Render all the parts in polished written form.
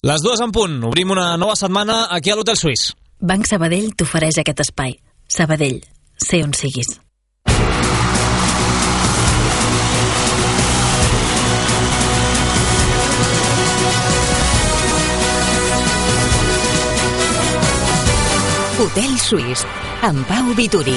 Les 2 en punt. Obrim una nova setmana aquí a l'Hotel Suís. Banc Sabadell t'ofereix aquest espai. Sabadell, sé on siguis. Hotel Suís, amb Pau Vituri.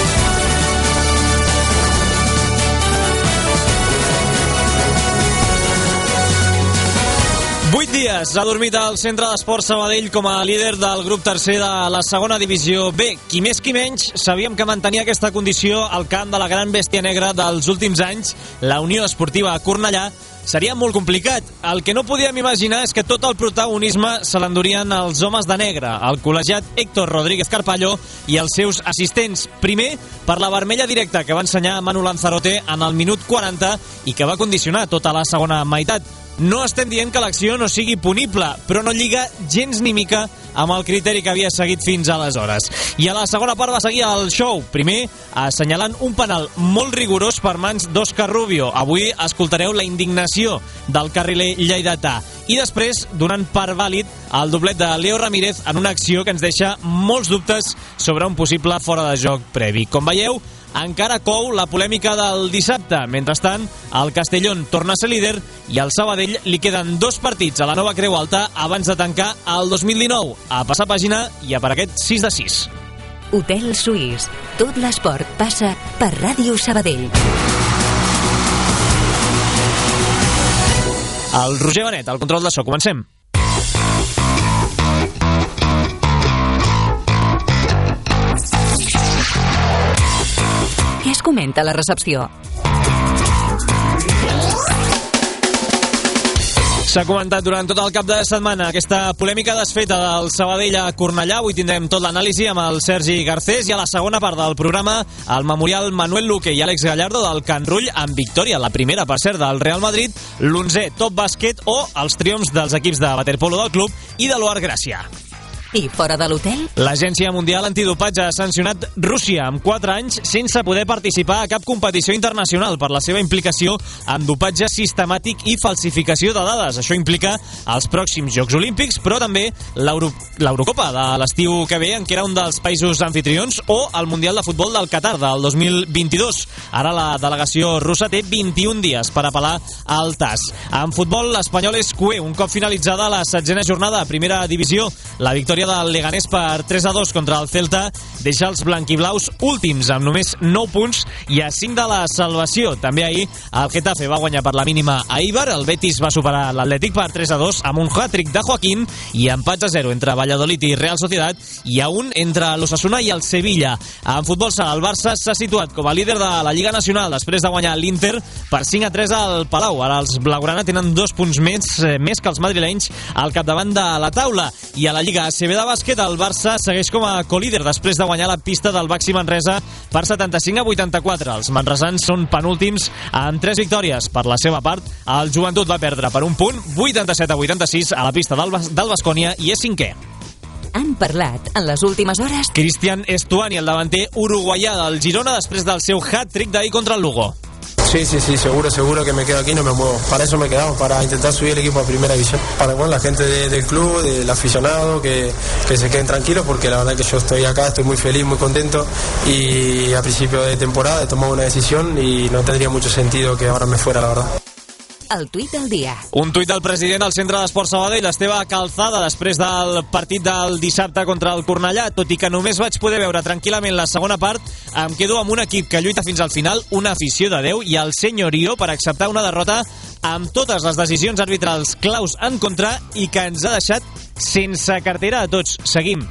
Vuit dies ha dormit al Centre d'Esports Sabadell com a líder del grup tercer de la segona divisió B. Qui més qui menys sabíem que mantenia aquesta condició al camp de la gran bèstia negra dels últims anys, la Unió Esportiva Cornellà, seria molt complicat. El que no podíem imaginar és que tot el protagonisme se l'endurien els homes de negre, el col·legiat Héctor Rodríguez Carpallo i els seus assistents. Primer, per la vermella directa que va ensenyar Manu Lanzarote en el minut 40 i que va condicionar tota la segona meitat. No estem dient que l'acció no sigui punible, però no lliga gens ni mica amb el criteri que havia seguit fins aleshores. I a la segona part va seguir el show. Primer, assenyalant un penal molt rigorós per mans d'Òscar Rubio. Avui escoltareu la indignació del carriler lleidatà. I després, donant per vàlid el doblet de Leo Ramírez en una acció que ens deixa molts dubtes sobre un possible fora de joc previ. Com veieu, encara cou la polèmica del dissabte. Mentrestant, el Castellón torna a ser líder i al Sabadell li queden 2 partits a la nova Creu Alta abans de tancar el 2019. A passar pàgina i a per aquest 6 de 6. Hotel Suís. Tot l'esport passa per Ràdio Sabadell. El Roger Benet, al control de so. Comencem. Què es comenta a la recepció? S'ha comentat durant tot el cap de setmana aquesta polèmica desfeta del Sabadell a Cornellà. Avui tindrem tot l'anàlisi amb el Sergi Garcés i a la segona part del programa el memorial Manuel Luque i Àlex Gallardo del Can Rull amb victòria, la primera per cert del Real Madrid, l'11è Top Bàsquet o els triomfs dels equips de waterpolo del club i de l'Oar Gràcia. I fora de l'hotel? L'Agència Mundial Antidopatge ha sancionat Rússia amb 4 anys sense poder participar a cap competició internacional per la seva implicació en dopatge sistemàtic i falsificació de dades. Això implica els pròxims Jocs Olímpics, però també l'Eurocopa de l'estiu que ve, en què era un dels països anfitrions, o el Mundial de Futbol del Qatar del 2022. Ara la delegació russa té 21 dies per apel·lar al TAS. En futbol, l'Espanyol és cué. Un cop finalitzada la 7a jornada a primera divisió, la victòria del Leganés per 3-2 contra el Celta deixa els blanquiblaus últims amb només 9 punts i a 5 de la salvació. També ahir el Getafe va guanyar per la mínima a Eibar, el Betis va superar l'Atlètic per 3-2 amb un hat-trick de Joaquín i empats a 0 entre Valladolid i Real Sociedad i a 1 entre l'Osasuna i el Sevilla. En futbol sala, el Barça s'ha situat com a líder de la Lliga Nacional després de guanyar l'Inter per 5-3 al Palau. Ara els blaugrana tenen 2 punts més que els madrilenys al capdavant de la taula. I a la Lliga ACB de bàsquet, el Barça segueix com a colíder després de guanyar la pista del Baxi Manresa per 75-84. Els manresans són penúltims amb 3 victòries. Per la seva part, el Joventut va perdre per un punt, 87-86 a la pista del Baskonia i és 5è. Han parlat en les últimes hores Cristian Estuani, el davanter uruguaià del Girona, després del seu hat-trick d'ahir contra el Lugo. Sí, seguro que me quedo aquí, no me muevo. Para eso me he quedado, para intentar subir el equipo a primera división. Para la gente del club, del aficionado, que se queden tranquilos, porque la verdad que yo estoy acá, estoy muy feliz, muy contento, y a principio de temporada he tomado una decisión y no tendría mucho sentido que ahora me fuera, la verdad. El tuit del dia. Un tuit del president del Centre d'Esports Sabadell, Esteve Calzada, després del partit del dissabte contra el Cornellà. Tot i que només vaig poder veure tranquil·lament la segona part, em quedo amb un equip que lluita fins al final, una afició de 10 i el senyorio per acceptar una derrota amb totes les decisions arbitrals claus en contra i que ens ha deixat sense cartera a tots. Seguim.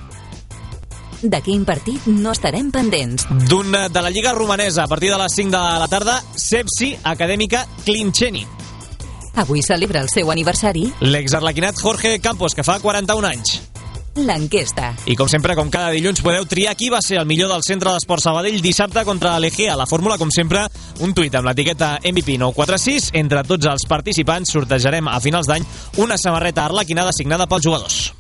De quin partit no estarem pendents? D'un de la Lliga Romanesa, a partir de les 5 de la tarda, Sepsi Acadèmica Clinceni. Avui celebra el seu aniversari l'exarlequinat Jorge Campos, que fa 41 anys. L'enquesta. I com sempre, com cada dilluns, podeu triar qui va ser el millor del Centre d'Esports Sabadell dissabte contra l'Egea. La fórmula, com sempre, un tuit amb l'etiqueta MVP 946. Entre tots els participants sortejarem a finals d'any una samarreta arlequinada signada pels jugadors.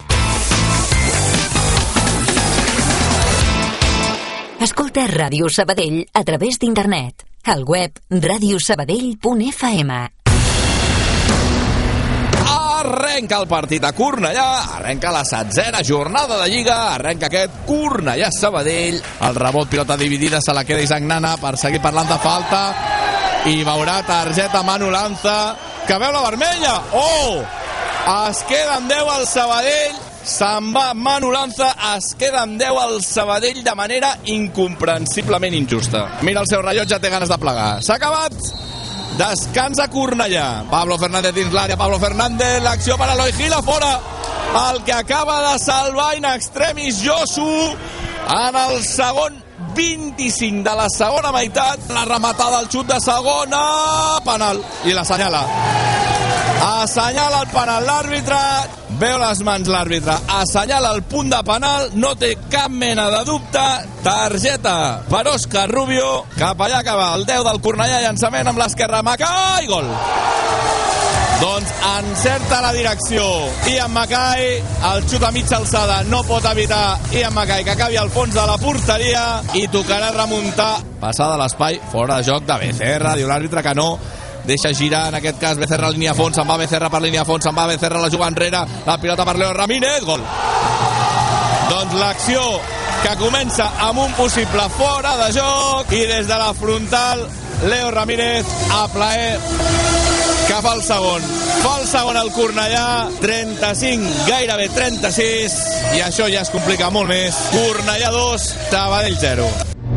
Escolta Ràdio Sabadell a través d'internet. Al web radiosabadell.fm. arrenca el partit a Cornellà, arrenca la 7a jornada de Lliga, arrenca aquest Cornellà-Sabadell, el rebot, pilota dividida, se la queda Isaac Nana per seguir parlant de falta, i veurà targeta Manu Lanza, que veu la vermella. Es queda en 10 el Sabadell, se'n va Manu Lanza, es queda en 10 el Sabadell de manera incomprensiblement injusta. Mira el seu rellotge, té ganes de plegar. S'ha acabat, descansa Cornellà. Pablo Fernández dins l'àrea, Pablo Fernández, l'acció per Eloi Gil, fora. El que acaba de salvar in extremis Josu en el segon 25 de la segona meitat, la rematada al xut de segona, penal, i l'assenyala el penal l'àrbitre, veu les mans l'àrbitre, assenyala el punt de penal, no té cap mena de dubte, targeta per Òscar Rubio, cap allà que va el 10 del Cornellà, llançament amb l'esquerra, Macai, gol. Doncs encerta la direcció Ian Macai, el xut a mitja alçada no pot evitar Ian Macai que acabi al fons de la porteria i tocarà remuntar, passada l'espai, fora de joc de Becerra, diu l'àrbitre que no, deixa girar en aquest cas Becerra a línia a fons, se'n va Becerra per línia a fons, se'n va Becerra, la juga enrere, la pilota per Leo Ramírez, gol. Doncs l'acció que comença amb un possible fora de joc i des de la frontal Leo Ramírez a plaer que fa el segon al Cornellà, 35, gairebé 36, i això ja es complica molt més. Cornellà 2, Sabadell 0.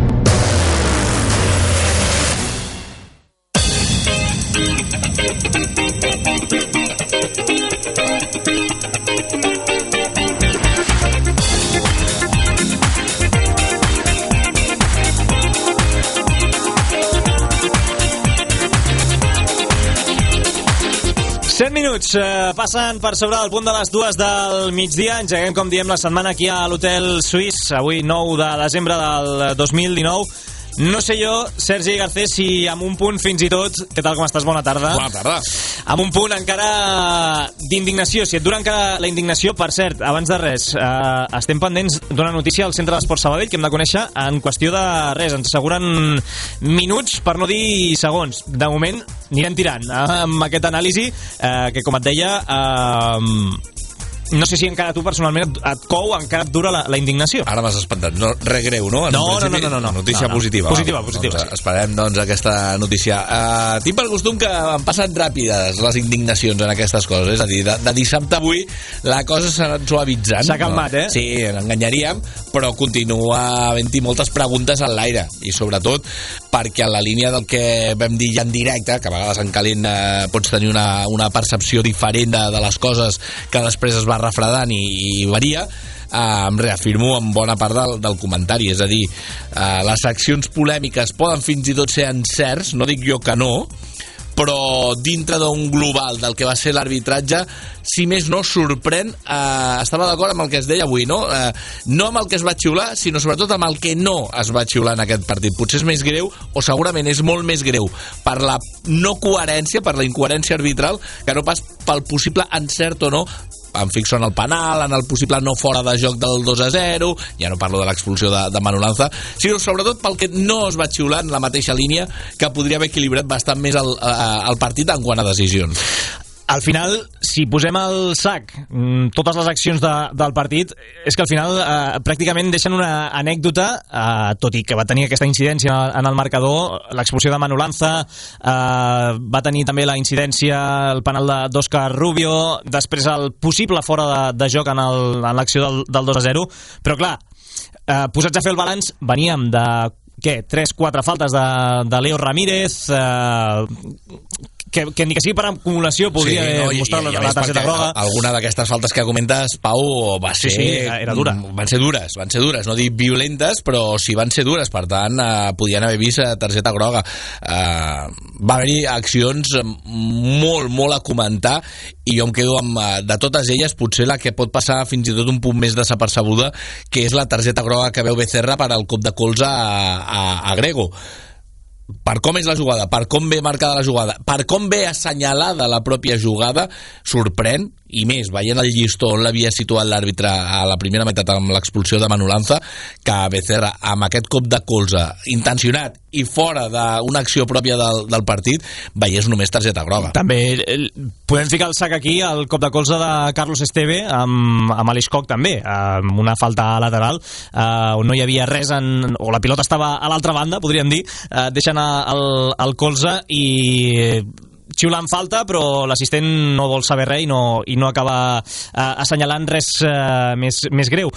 Minuts passen per sobre del punt de les 2 del migdia. Engeguem, com diem, la setmana aquí a l'Hotel Suís, avui 9 de desembre del 2019. No sé jo, Sergi Garcés, si amb un punt fins i tot... Què tal, com estàs? Bona tarda. Bona tarda. Amb un punt encara d'indignació, si et dura encara la indignació. Per cert, abans de res, estem pendents d'una notícia al Centre d'Esports Sabadell que hem de conèixer en qüestió de res. Ens asseguren minuts, per no dir segons. De moment anirem tirant amb aquest anàlisi que, com et deia... No sé si encara tu personalment et cou, encara et dura la indignació. Ara m'has espantat. No, res greu, no? No. Notícia positiva. Positiva. Doncs esperem, aquesta notícia. Tinc per costum que em passen ràpides les indignacions en aquestes coses. És a dir, de dissabte a avui la cosa s'ha anat suavitzant. S'ha calmat, no? Sí, enganyaríem, però continua havent-hi moltes preguntes en l'aire. I sobretot perquè en la línia del que vam dir ja en directe, que a vegades en calent pots tenir una percepció diferent de les coses que després es va refredant i varia, em reafirmo en bona part del comentari. És a dir, les accions polèmiques poden fins i tot ser encerts, no dic jo que no, però dintre d'un global del que va ser l'arbitratge, si més no, sorprèn. Estava d'acord amb el que es deia avui, no? No amb el que es va xiular, sinó sobretot amb el que no es va xiular en aquest partit. Potser és més greu, o segurament és molt més greu, per la no coherència, per la incoherència arbitral, que no pas pel possible encert o no. Em fixo en el penal, en el possible no fora de joc del 2-0, ja no parlo de l'expulsió de Manu Lanza, sinó sobretot pel que no es va xiular en la mateixa línia, que podria haver equilibrat bastant més el partit en quant a decisions. Al final, si posem al sac totes les accions del partit, és que al final pràcticament deixen una anècdota, tot i que va tenir aquesta incidència en el marcador, l'expulsió de Manu Lanza, va tenir també la incidència, el penal d'Òscar Rubio, després el possible fora de joc en l'acció del 2-0, però clar, posats a fer el balanç, veníem de 3-4 faltes de Leo Ramírez, que ni que sigui per acumulació podria mostrar la targeta groga. Alguna d'aquestes faltes que comentes, Pau, va ser... Sí, era dura. Van ser dures, no dic violentes, però sí van ser dures, per tant, podien haver vist targeta groga. Va haver-hi accions molt, molt a comentar, i jo em quedo amb, de totes elles, potser la que pot passar fins i tot un punt més desapercebuda, que és la targeta groga que veu Becerra per al cop de colze a Grego. Per com és la jugada, per com ve marcada la jugada, per com ve assenyalada la pròpia jugada, sorprèn, i més, veient el llistó on l'havia situat l'àrbitre a la primera meitat amb l'expulsió de Manu Lanza, que Becerra, amb aquest cop de colze intencionat i fora d'una acció pròpia del partit, veiés només targeta groga. També podem ficar el sac aquí, el cop de colze de Carlos Esteve amb Aleix Koch també, amb una falta lateral on no hi havia res o la pilota estava a l'altra banda, podríem dir, deixant el colze i xiulant falta, però l'assistent no vol saber res i no acaba assenyalant res més greu.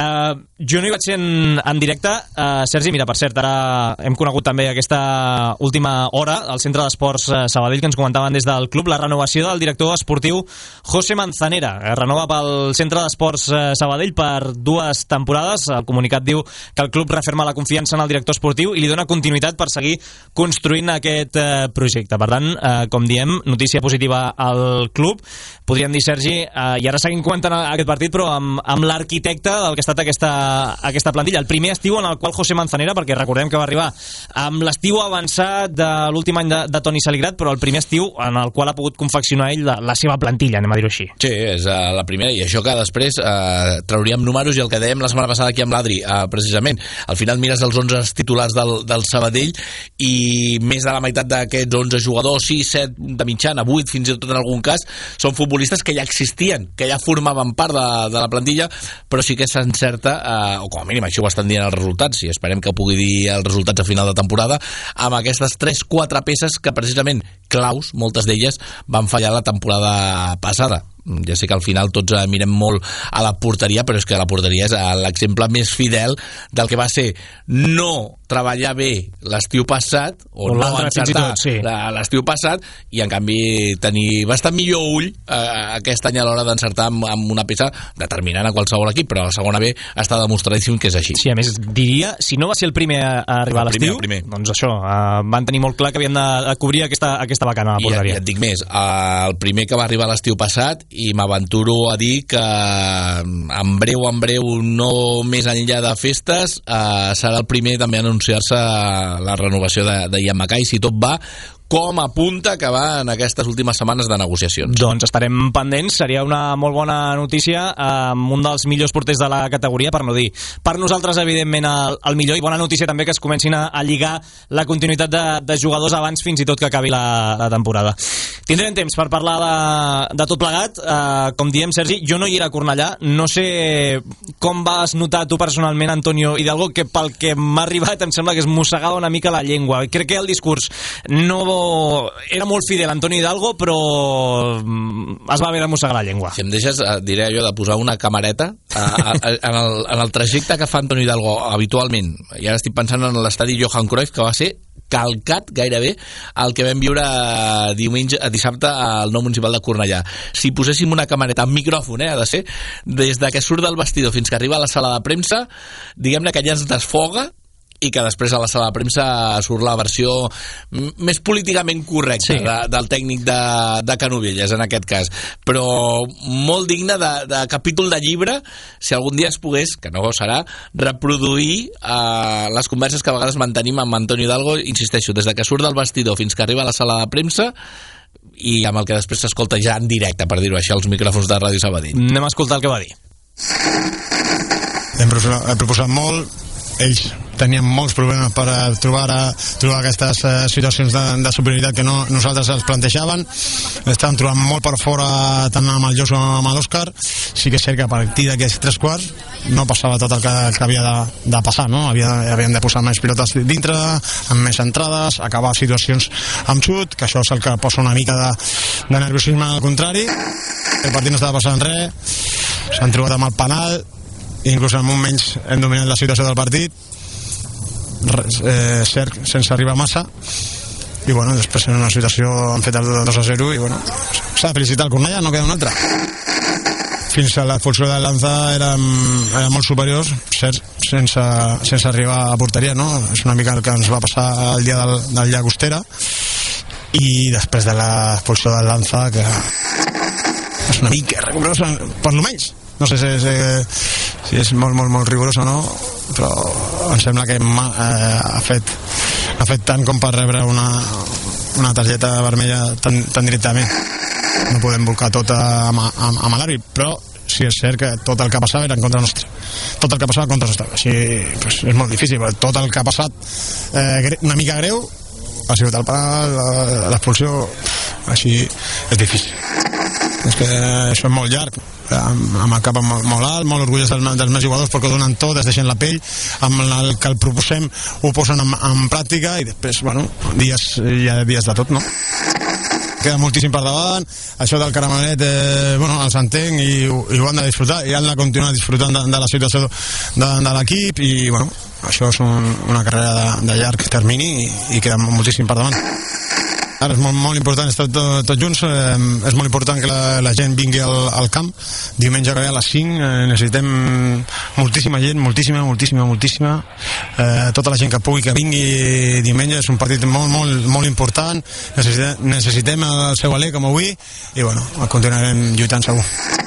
Jo no hi vaig ser en directe. Sergi, mira, per cert, ara hem conegut també aquesta última hora al Centre d'Esports Sabadell, que ens comentaven des del club, la renovació del director esportiu José Manzanera. Renova pel Centre d'Esports Sabadell per 2 temporades. El comunicat diu que el club referma la confiança en el director esportiu i li dona continuïtat per seguir construint aquest projecte. Per tant, com diem, notícia positiva al club. Podríem dir, Sergi, i ara seguim comentant aquest partit, però amb l'arquitecte del que ha estat aquesta plantilla. El primer estiu en el qual José Manzanera, perquè recordem que va arribar amb l'estiu avançat de l'últim any de Toni Saligrat, però el primer estiu en el qual ha pogut confeccionar ell la seva plantilla, anem a dir-ho així. Sí, és la primera, i això que després trauríem números, i el que dèiem la setmana passada aquí amb l'Adri, precisament, al final mires els 11 titulars del Sabadell i més de la meitat d'aquests 11 jugadors, 6, 7 de mitjana, 8 fins i tot en algun cas, són futbolistes que ja existien, que ja formaven part de la plantilla, però sí que s'encerta, o com a mínim això ho estan dient els resultats, i esperem que pugui dir els resultats a final de temporada, amb aquestes 3-4 peces que precisament claus, moltes d'elles van fallar la temporada passada. Ja sé que al final tots mirem molt a la porteria, però és que la porteria és l'exemple més fidel del que va ser no treballar bé l'estiu passat o no encertar l'estiu passat, i en canvi tenir bastant millor ull aquest any a l'hora d'encertar amb una peça determinant a qualsevol equip, però a la segona B està demostradíssim que és així. Sí, a més diria, si no va ser el primer a arribar a l'estiu, doncs això, van tenir molt clar que havien de cobrir aquesta vacant a la porteria. I et dic més, el primer que va arribar a l'estiu passat, i m'aventuro a dir que en breu, no més enllà de festes, serà el primer també a anunciar-se la renovació de Ian Mackay, si tot va com apunta que va en aquestes últimes setmanes de negociacions. Doncs estarem pendents, seria una molt bona notícia amb un dels millors porters de la categoria, per no dir per nosaltres evidentment el millor, i bona notícia també que es comencin a lligar la continuïtat de jugadors abans fins i tot que acabi la temporada. Tindrem temps per parlar de tot plegat. Com diem, Sergi, jo no hi era a Cornellà, no sé com vas notar tu personalment, Antonio Hidalgo, que pel que m'ha arribat em sembla que es mossegava una mica la llengua. Crec que el discurs era molt fidel Antonio Hidalgo, però es va haver de mossegar la llengua. Si em deixes, diré allò de posar una camareta en el trajecte que fa Antonio Hidalgo habitualment, i ara estic pensant en l'estadi Johan Cruyff, que va ser calcat gairebé el que vam viure dissabte al nou municipal de Cornellà. Si poséssim una camareta amb micròfon, ha de ser, des de que surt del vestidor fins que arriba a la sala de premsa, diguem-ne que ja es desfoga, i que després a la sala de premsa surt la versió més políticament correcta del tècnic de Canovelles, en aquest cas. Però molt digne de capítol de llibre, si algun dia es pogués, que no serà, reproduir les converses que a vegades mantenim amb Antonio Hidalgo, insisteixo, des de que surt del vestidor fins que arriba a la sala de premsa, i amb el que després s'escolta ja en directe, per dir-ho així, als micròfons de Ràdio Sabadell. Anem a escoltar el que va dir. Hem proposat molt, ells tenien molts problemes per trobar aquestes situacions de superioritat que nosaltres els plantejàvem. Estàvem trobant molt per fora tant amb el Josu com amb l'Òscar. Sí que és cert que a partir d'aquests 3/4 no passava tot el que havia de passar, no? Havien de posar més pilotes dintre, amb més entrades, acabar situacions amb xut, que això és el que posa una mica de nerviosisme al contrari. El partit no estava passant res, s'han trobat amb el penal, inclús en moments hem dominat la situació del partit, cert, sense arribar massa, i bueno, després en una situació han fet el 2-0 i bueno, s'ha de felicitar el Cornellà, no queda un altre. Fins a l'expulsió de Lanza eren molt superiors, cert, sense arribar a porteria, no? És una mica el que ens va passar el dia del Llagostera, i després de l'expulsió de Lanza, que és una mica rigorosa, per lo menys. No sé si és molt rigorós o no, però em sembla que ha fet tant com per rebre una targeta vermella tan directament. no podem volcar tot amb l'àrbit, però sí és cert que tot el que passava era en contra nostra. Tot el que passava en contra nostra. Així pues, és molt difícil, però tot el que ha passat una mica greu ha sigut el penal, l'expulsió, així és difícil. És que això és molt llarg, amb el cap molt alt, molt orgullós dels meus jugadors perquè ho donen tot, es deixen la pell, amb el que el proposem ho posen en pràctica i després, bueno, hi ha dies de tot, no? Queda moltíssim per davant, això del Caramanet bueno, els entenc i ho han de disfrutar i han de continuar disfrutant de la situació de l'equip i bueno, això és una carrera de llarg termini i queda moltíssim per davant. Ara és molt important estar tots junts, és molt important que la gent vingui al camp. Diumenge que ve a les 5 necessitem moltíssima gent, moltíssima. Tota la gent que pugui que vingui diumenge, és un partit molt important. Necessitem el seu alè com avui i bueno, continuarem lluitant segur.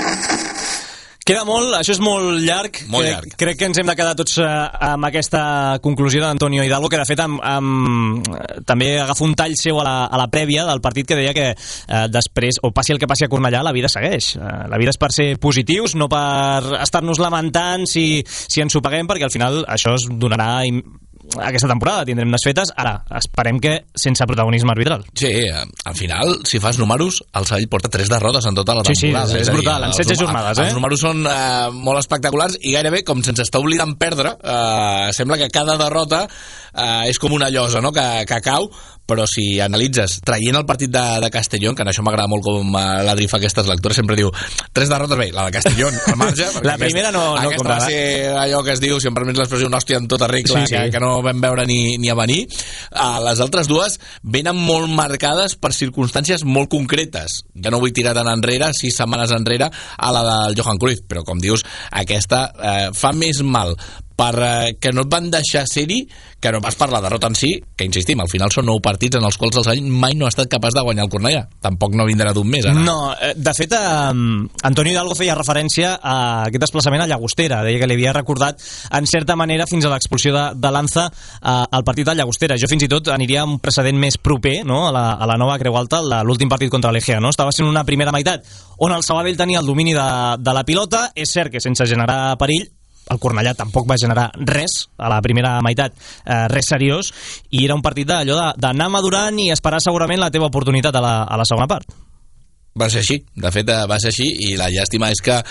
Queda molt, això és molt llarg. Crec que ens hem de quedar tots amb aquesta conclusió d'Antonio Hidalgo, que de fet també agafa un tall seu a la prèvia del partit que deia que després, o passi el que passi a Cornellà, la vida segueix. La vida és per ser positius, no per estar-nos lamentant si ens ho paguem, perquè al final això es donarà aquesta temporada, tindrem desfetes. Ara, esperem que sense protagonisme arbitral. Sí, al final, si fas números, el Sabadell porta 3 derrotes en tota la temporada. Sí, és brutal, en 16 jornades. Els números són molt espectaculars i gairebé, com se'ns està oblidant perdre, sembla que cada derrota és com una llosa, no?, que cau, però si analitzes, traient el partit de Castellón, que en això m'agrada molt com l'Adri fa aquestes lectures, sempre diu 3 derrotes, bé, la de Castellón al marge, la primera no aquesta va ser allò que es diu, si em permets l'expressió, una hòstia en tota regla, sí. Que no vam veure ni a venir. Les altres dues venen molt marcades per circumstàncies molt concretes. Ja no vull tirar tant enrere, 6 setmanes enrere, a la del Johan Cruyff, però com dius, aquesta fa més mal que no et van deixar ser-hi que no pas per la derrota en si, que insistim, al final són 9 partits en els quals el Sabadell mai no ha estat capaç de guanyar el Cornellà. Tampoc no vindrà d'un mes ara. No, de fet Antonio Hidalgo feia referència a aquest desplaçament a Llagostera, deia que li havia recordat en certa manera fins a l'expulsió de Lanza al partit de Llagostera. Jo fins i tot aniria a un precedent més proper, no?, a la nova Creu Alta, l'últim partit contra l'Egea, no? Estava sent una primera meitat on el Sabadell tenia el domini de la pilota, és cert que sense generar perill. El Cornellà tampoc va generar res a la primera meitat, res seriós, i era un partit d'allò d'anar madurant i esperar segurament la teva oportunitat a la segona part. Va ser així, de fet va ser així, i la llàstima és que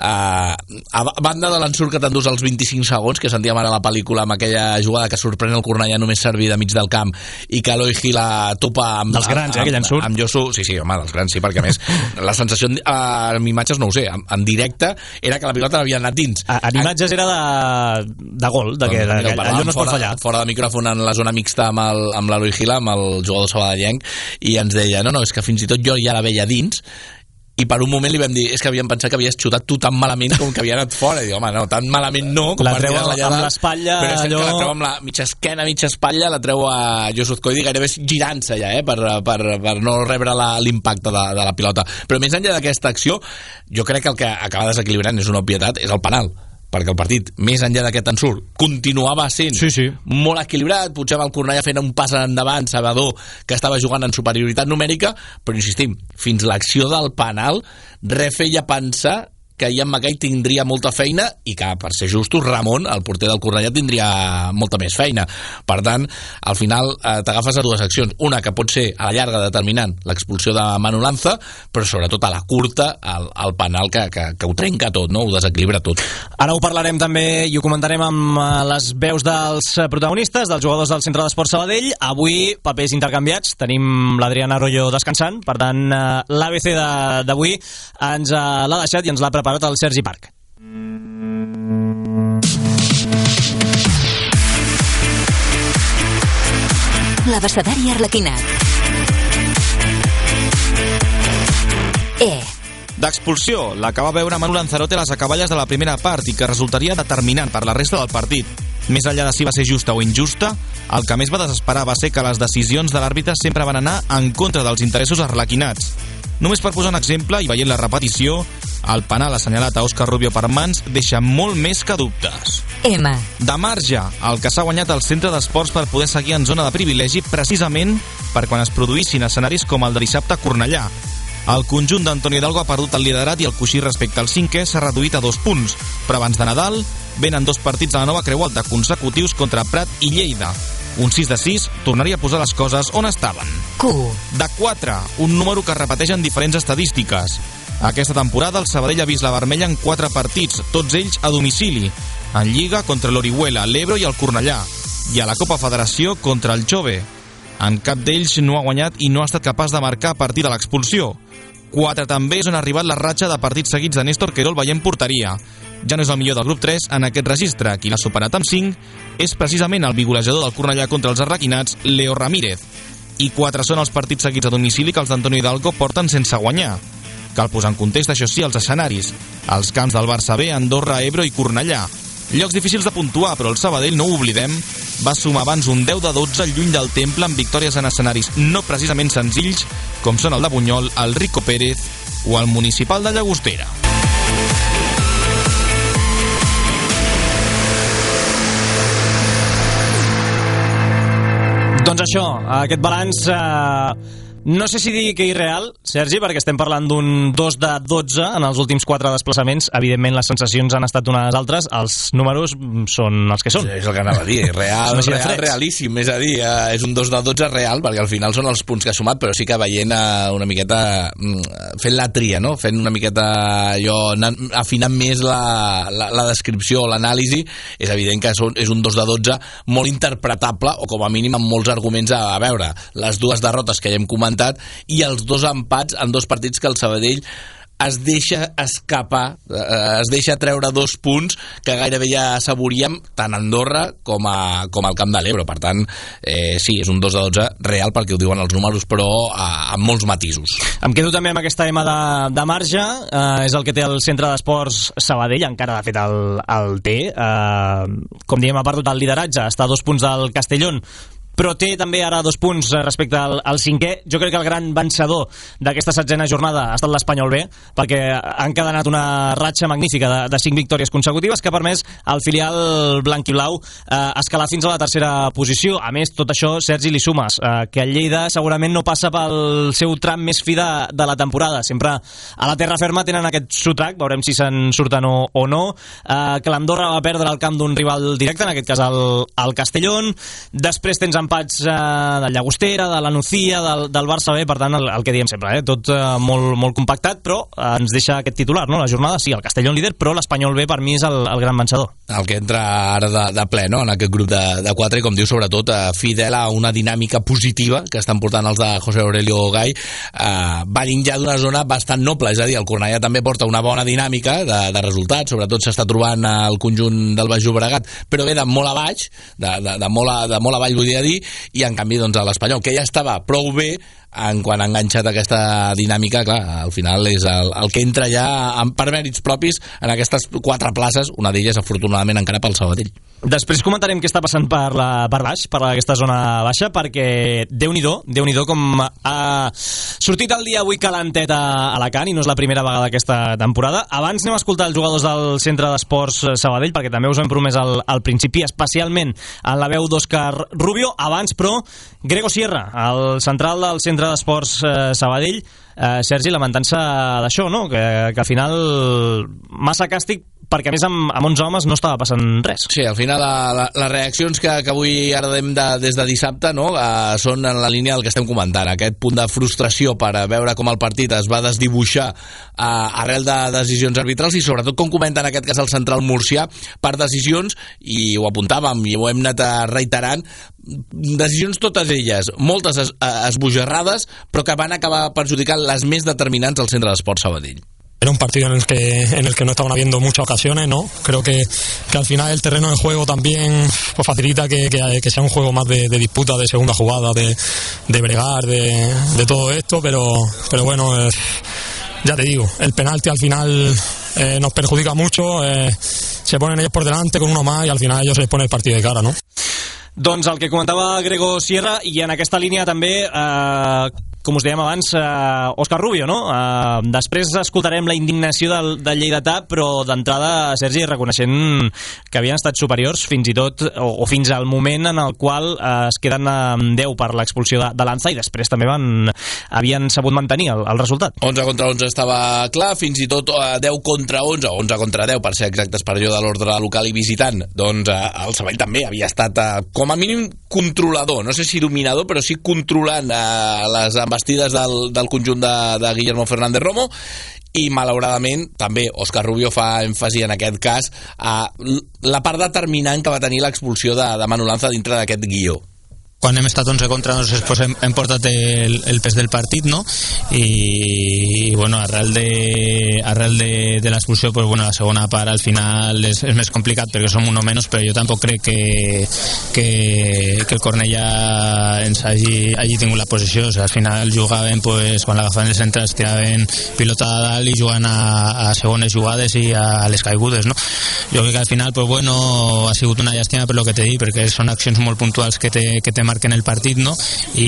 a banda de l'ensurt que t'endús als 25 segons, que sentíem ara a la pel·lícula amb aquella jugada que sorprèn el Cornellà només servir de mig del camp i que Eloi Gila topa amb dels grans, aquell ensurt amb Josu, sí, home, dels grans sí, perquè a més la sensació en imatges no ho sé, en directe era que la pilota havia anat dins, en imatges era de gol, que allò no es pot fallar. Fora de micròfon en la zona mixta amb l'Eloi Gila, amb el jugador sabadellenc, i ens deia, no, és que fins i tot jo ja la veia dins, i per un moment li vam dir, és que havíem pensat que havies xutat tu tan malament com que havia anat fora, i diu, home, no, tan malament no, com la treu amb l'espatlla, però és allò... que la treu amb la mitja esquena, mitja espatlla, la treu a Joseph Coidi gairebé girant-se ja, per no rebre l'impacte de la pilota. Però més enllà d'aquesta acció, jo crec que el que acaba desequilibrant és una obvietat, és el penal, perquè el partit, més enllà d'aquest ensurt, continuava sent molt equilibrat, potser amb el Cornellà fent un pas endavant, Salvador, que estava jugant en superioritat numèrica, però insistim, fins l'acció del penal, res feia pensar que Ian Mackay tindria molta feina i que, per ser justos, Ramon, el porter del Cornellà, tindria molta més feina. Per tant, al final t'agafes a 2 accions. Una que pot ser a la llarga determinant l'expulsió de Manu Lanza, però sobretot a la curta el penal que ho trenca tot, no? Ho desequilibra tot. Ara ho parlarem també i ho comentarem amb les veus dels protagonistes, dels jugadors del Centre d'Esport Sabadell. Avui, papers intercanviats. Tenim l'Adrián Arroyo descansant, per tant, l'ABC d'avui ens l'ha deixat i ens l'ha preparat el Sergi Parc. L'abecedari arlequinat. D'expulsió, la que va veure Manu Lanzarote a les acaballes de la primera part i que resultaria determinant per la resta del partit. Més enllà de si va ser justa o injusta, el que més va desesperar va ser que les decisions de l'àrbitre sempre van anar en contra dels interessos arlequinats. Només per posar un exemple, i veient la repetició, el penal assenyalat a Òscar Rubio per mans deixa molt més que dubtes. De marge, el que s'ha guanyat el Centre d'Esports per poder seguir en zona de privilegi precisament per quan es produïssin escenaris com el de dissabte a Cornellà. El conjunt d'Antonio Hidalgo ha perdut el liderat i el coixí respecte al cinquè s'ha reduït a 2 punts, però abans de Nadal venen 2 partits a la nova Creu Alta consecutius contra Prat i Lleida. Un 6 de 6 tornaria a posar les coses on estaven. Q. De 4, un número que es repeteix en diferents estadístiques. Aquesta temporada el Sabadell ha vist la vermella en 4 partits, tots ells a domicili. En Lliga contra l'Orihuela, l'Ebro i el Cornellà. I a la Copa Federació contra el Jove. En cap d'ells no ha guanyat i no ha estat capaç de marcar a partir de l'expulsió. 4 també és on ha arribat la ratxa de partits seguits de Néstor Querol veient porteria. Ja no és el millor del grup 3 en aquest registre. Qui l'ha superat amb 5 és precisament el bigolejador del Cornellà contra els arraquinats, Leo Ramírez. I 4 són els partits seguits a domicili que els d'Antonio Hidalgo porten sense guanyar. Cal posar en context, això sí, els escenaris. Els camps del Barça B, Andorra, Ebro i Cornellà. Llocs difícils de puntuar, però el Sabadell, no ho oblidem, va sumar abans un 10 de 12 lluny del Temple amb victòries en escenaris no precisament senzills, com són el de Bunyol, el Rico Pérez o el Municipal de Llagostera. Doncs això, aquest balanç... No sé si dir que irreal, Sergi, perquè estem parlant d'un 2 de 12 en els últims 4 desplaçaments. Evidentment, les sensacions han estat unes altres. Els números són els que són. És el que anava a dir. Realíssim. És a dir, és un 2 de 12 real, perquè al final són els punts que ha sumat, però sí que veient una miqueta... fent la tria, no? Fent una miqueta afinant més la descripció o l'anàlisi, és evident que és un 2 de 12 molt interpretable, o com a mínim amb molts arguments a veure. Les 2 derrotes que ja hem comentat i els 2 empats en 2 partits que el Sabadell es deixa escapar, es deixa treure 2 punts que gairebé ja assaboríem tant a Andorra com al camp de l'Ebro. Per tant, sí, és un 2 de 12 real perquè ho diuen els números, però amb molts matisos. Em quedo també amb aquesta M de marge, és el que té el Centre d'Esports Sabadell, encara de fet el té. Com diem, ha perdut el lideratge, està a 2 punts del Castellón, però té també ara 2 punts respecte al cinquè. Jo crec que el gran vencedor d'aquesta 7a jornada ha estat l'Espanyol B, perquè han encadenat una ratxa magnífica de 5 victòries consecutives que ha permès al filial blanc i blau escalar fins a la 3a posició. A més, tot això, Sergi, li sumes que el Lleida segurament no passa pel seu tram més fi de la temporada. Sempre a la terra ferma tenen aquest sotrac, veurem si se'n surten o no, que l'Andorra va perdre el camp d'un rival directe, en aquest cas el Castellón. Després tens empats del Llagostera, de la Nucía, del Barça B, per tant, el que diem sempre, tot molt compactat, però ens deixa aquest titular, no? La jornada, sí, el Castellón líder, però l'Espanyol B per mi és el gran vencedor. El que entra ara de ple, no?, en aquest grup de 4, i com diu, sobretot fidel a una dinàmica positiva que estan portant els de José Aurelio Gay, venint ja d'una zona bastant noble, és a dir, el Cornellà també porta una bona dinàmica de resultats, sobretot s'està trobant el conjunt del Baix Llobregat, però ve de molt a baix, de molt avall, vull dir, i en canvi doncs l'Espanyol, que ja estava prou bé quan ha enganxat aquesta dinàmica, clar, al final és el que entra ja per mèrits propis en aquestes 4 places, una d'elles afortunadament encara pel Sabadell. Després comentarem què està passant per baix, per aquesta zona baixa, perquè Déu-n'hi-do com ha sortit el dia avui calentet a Alacant, i no és la primera vegada aquesta temporada. Abans anem a escoltar els jugadors del Centre d'Esports Sabadell, perquè també us ho hem promès al principi, especialment en la veu d'Òscar Rubio. Abans, però, Grego Sierra, el central del Centre d'Esports Sabadell, Sergi, lamentant-se d'això, no? Que al final massa càstig, perquè a més amb 11 homes no estava passant res. Sí, al final les reaccions que avui ara des de dissabte, no, són en la línia del que estem comentant, aquest punt de frustració per veure com el partit es va desdibuixar arrel de decisions arbitrals, i sobretot, com comenta en aquest cas el central murcià, per decisions, i ho apuntàvem i ho hem anat reiterant, decisions totes elles, moltes esbojarrades, però que van acabar perjudicant les més determinants al Centre d'Esports Sabadell. Era un partido en el que no estaban habiendo muchas ocasiones, ¿no? Creo que al final el terreno de juego también pues facilita que sea un juego más de disputa, de segunda jugada, de bregar, de todo esto, pero bueno, ya te digo, el penalti al final nos perjudica mucho, se ponen ellos por delante con uno más y al final ellos se les pone el partido de cara, ¿no? Doncs el que comentava Grego Sierra, i en aquesta línia també com us dèiem abans, Òscar Rubio, no? Després escoltarem la indignació del lleidatà, però d'entrada, Sergi, reconeixent que havien estat superiors fins i tot, o fins al moment en el qual es queden amb 10 per l'expulsió de Lanza, i després també havien sabut mantenir el resultat. 11 contra 11 estava clar, fins i tot 10 contra 11, o 11 contra 10, per ser exactes, per allò de l'ordre local i visitant. Doncs el Sabadell també havia estat com a mínim controlador, no sé si dominador, però sí controlant les embestides del conjunt de Guillermo Fernández Romo, i malauradament també Òscar Rubio fa èmfasi en aquest cas a la part determinant que va tenir l'expulsió de Manu Lanza dintre d'aquest guió. Quan hem estat 11 contra 11 pues hem portat el pes del partit, no? I bueno, arrel de l'expulsió, pues bueno, la segona part al final és més complicat perquè som uno menys, però jo tampoc crec que el Cornellà ens hagi tingut la posició. O sigui, al final jugaven, pues, quan l'agafaven els centrals tiraven pilota a dalt i juguen a segones jugades i a les caigudes, no? Jo crec que al final, pues bueno, ha sigut una llàstima per lo que t'he dit, perquè són accions molt puntuals que te marquen el partit, no?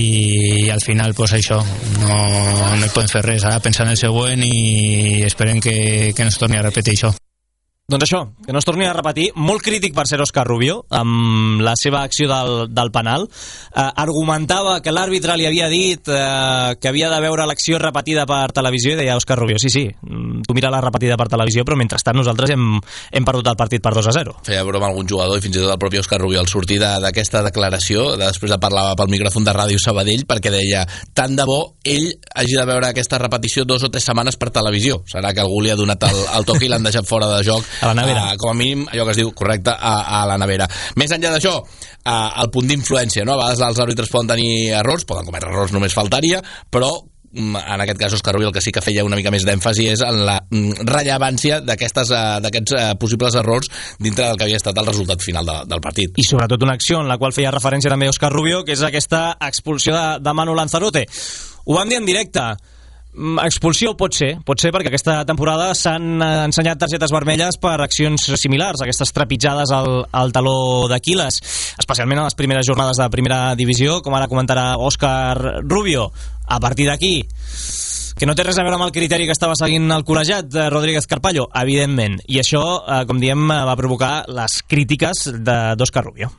I al final, pues això, no hi podem fer res. Ara pensar en el següent i esperem que no es torni a repetir això. Doncs això, que no es torni a repetir. Molt crític per ser Òscar Rubio amb la seva acció del penal. Argumentava que l'àrbitre li havia dit que havia de veure l'acció repetida per televisió, i deia Òscar Rubio, sí, tu mira la repetida per televisió, però mentrestant nosaltres hem perdut el partit per 2-0. Feia broma algun jugador i fins i tot el propi Òscar Rubio al sortir d'aquesta declaració, després de parlar pel micròfon de Ràdio Sabadell, perquè deia, tant de bo ell hagi de veure aquesta repetició 2 o 3 setmanes per televisió. Serà que algú li ha donat el toc i l'han deixat fora de joc, a la nevera. Com a mínim, allò que es diu, correcte, a la nevera. Més enllà d'això, el punt d'influència, no? A vegades els àrbitres poden tenir errors, poden cometre errors, només faltaria, però en aquest cas Òscar Rubio el que sí que feia una mica més d'èmfasi és en la rellevància d'aquests possibles errors dintre del que havia estat el resultat final del partit. I sobretot una acció en la qual feia referència també Òscar Rubio, que és aquesta expulsió de Manu Lanzarote. Ho vam dir en directe. Expulsió pot ser perquè aquesta temporada s'han ensenyat targetes vermelles per accions similars, aquestes trepitjades al taló d'Aquil·les, especialment a les primeres jornades de primera divisió, com ara comentarà Òscar Rubio. A partir d'aquí, que no té res a veure amb el criteri que estava seguint el col·legiat Rodríguez Carpallo, evidentment, i això, com diem, va provocar les crítiques d'Òscar Rubio.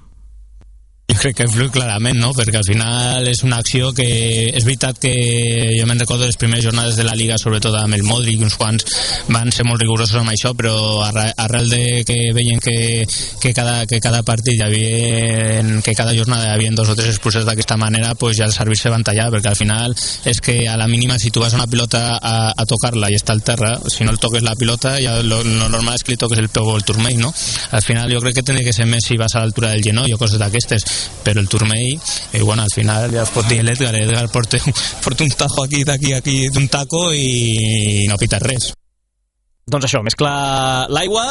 Jo crec que influï clarament, no? Perquè al final és una acció que és veritat que jo me'n recordo les primeres jornades de la Liga, sobretot amb el Modric, uns quants van ser molt rigorosos amb això, però arrel de que veien que cada partit que cada jornada hi havia 2 o 3 expulsions d'aquesta manera, pues ja els àrbitres se van tallar, perquè al final és que a la mínima, si tu vas a una pilota a tocar-la i està al terra, si no el toques la pilota, ja lo normal és que li toques el peu o el turmell, no? Al final jo crec que tindria que ser més si vas a l'altura del genoll o coses d'aquestes, però el turmell, bueno, al final ja es pot dir l'Edgar porta un tajo aquí d'un taco i no pita res. Doncs això, mescla l'aigua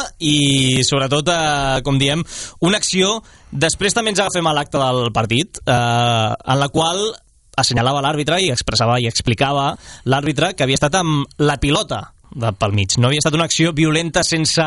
i sobretot, com diem, una acció. Després també ens agafem a l'acte del partit, en la qual assenyalava l'àrbitre i expressava i explicava l'àrbitre que havia estat amb la pilota pel mig. No havia estat una acció violenta sense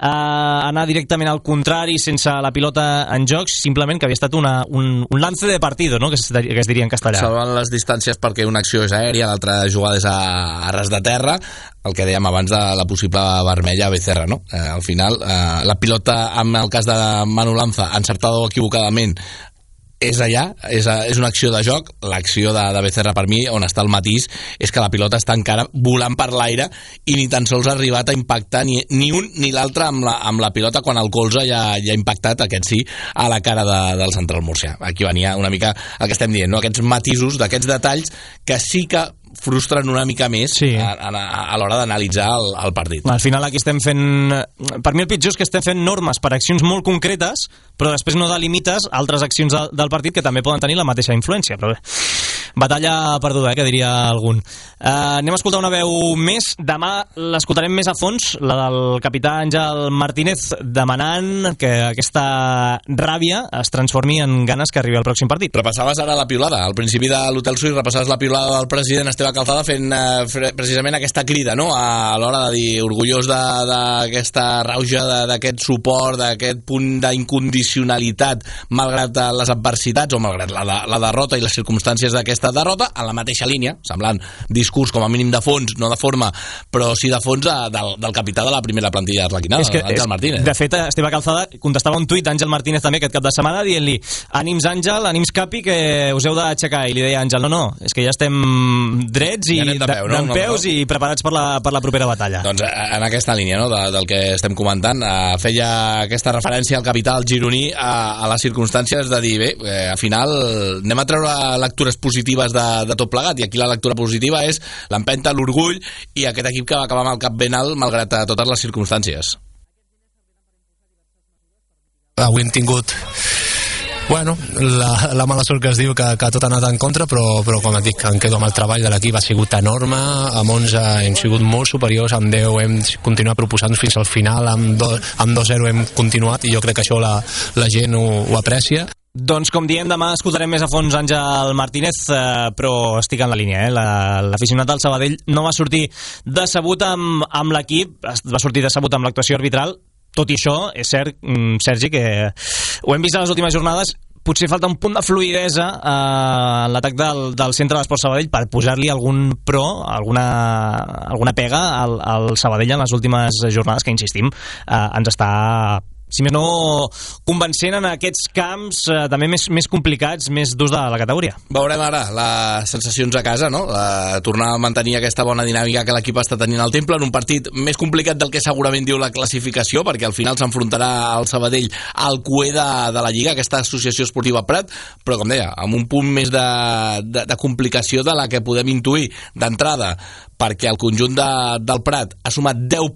anar directament al contrari, sense la pilota en joc, simplement que havia estat un lance de partido, no? que es diria en castellà. Salvant les distàncies perquè una acció és aèria, l'altra jugada és a ras de terra, el que dèiem abans de la possible vermella a Becerra, no? Al final, la pilota, en el cas de Manu Lanza, encertada o equivocadament, és allà, és una acció de joc. L'acció de Becerra, per mi, on està el matís, és que la pilota està encara volant per l'aire i ni tan sols ha arribat a impactar ni un ni l'altre amb la pilota quan el colze ja ha impactat, aquest sí, a la cara del central murcià. Aquí venia una mica el que estem dient, no? Aquests matisos, d'aquests detalls que sí que frustren una mica més, sí, a l'hora d'analitzar el partit. Al final aquí estem fent... Per mi el pitjor és que estem fent normes per accions molt concretes, però després no delimites altres accions del partit que també poden tenir la mateixa influència. Però bé, batalla perduda, que diria algun. Anem a escoltar una veu més. Demà l'escoltarem més a fons, la del capità Àngel Martínez, demanant que aquesta ràbia es transformi en ganes que arribi al pròxim partit. Repassaves ara la piulada. Al principi de l'Hotel Suís repassaves la piulada del president Esteve Calzada fent precisament aquesta crida, no? A l'hora de dir, orgullós d'aquesta rauja, d'aquest suport, d'aquest punt d'incondicionalitat malgrat les adversitats o malgrat la derrota i les circumstàncies d'aquesta aquesta derrota, en la mateixa línia, semblant discurs com a mínim de fons, no de forma, però sí de fons del capità de la primera plantilla arlequinada, Àngel Martínez. De fet, Esteve Calzada contestava un tuit d'Àngel Martínez també aquest cap de setmana dient-li: ànims Àngel, ànims Capi, que us heu d'aixecar. I li deia Àngel: no, és que ja estem drets i dempeus i preparats per la propera batalla. Doncs en aquesta línia, no, del que estem comentant, feia aquesta referència al capità del gironí a les circumstàncies de dir, bé, al final anem a treure lectures positives de tot plegat, i aquí la lectura positiva és l'empenta, l'orgull i aquest equip que va acabar amb el cap ben alt malgrat totes les circumstàncies. Avui hem tingut la mala sort que es diu que tot ha anat en contra, però com et dic, em quedo amb el treball de l'equip, ha sigut enorme. Amb 11 hem sigut molt superiors, amb 10 hem continuat proposant-nos fins al final, amb 2-0 hem continuat, i jo crec que això la gent ho aprecia. Doncs, com diem, demà escoltarem més a fons Àngel Martínez, però estic en la línia, l'aficionat del Sabadell no va sortir decebut amb l'equip, va sortir decebut amb l'actuació arbitral. Tot i això, és cert, Sergi, que ho hem vist a les últimes jornades, potser falta un punt de fluïdesa en l'atac del centre d'Esports Sabadell per posar-li algun pro, alguna pega al Sabadell en les últimes jornades, que insistim, ens està, si més no, convencent en aquests camps també més complicats, més durs de la categoria. Veurem ara les sensacions a casa, no? Tornar a mantenir aquesta bona dinàmica que l'equip està tenint al Temple en un partit més complicat del que segurament diu la classificació, perquè al final s'enfrontarà el Sabadell al cué de la Lliga, aquesta associació esportiva Prat, però com deia, amb un punt més de complicació de la que podem intuir d'entrada, perquè el conjunt del Prat ha sumat 10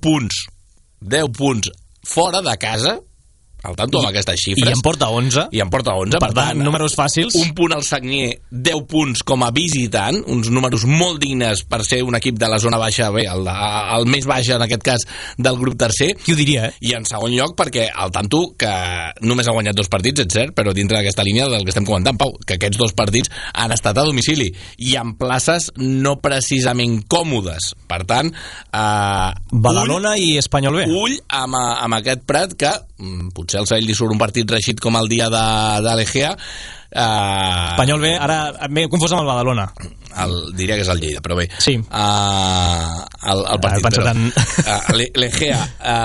punts fora de casa, al tanto amb aquestes xifres. I en porta 11. Per tant, números fàcils. Un punt al Sagnier, 10 punts com a visitant, uns números molt dignes per ser un equip de la zona baixa, bé, el més baix en aquest cas del grup tercer. Qui ho diria, I en segon lloc perquè el tanto, que només ha guanyat 2 partits, és cert, però dintre d'aquesta línia del que estem comentant, Pau, que aquests 2 partits han estat a domicili i en places no precisament còmodes. Per tant, Badalona i Espanyol B. Ull amb aquest Prat, que potser al Sabadell li surt un partit reixit com el dia de l'Egea. Espanyol B, ara m'he confós amb el Badalona. Diria que és el Lleida, però bé. Sí. El partit, però l'Egea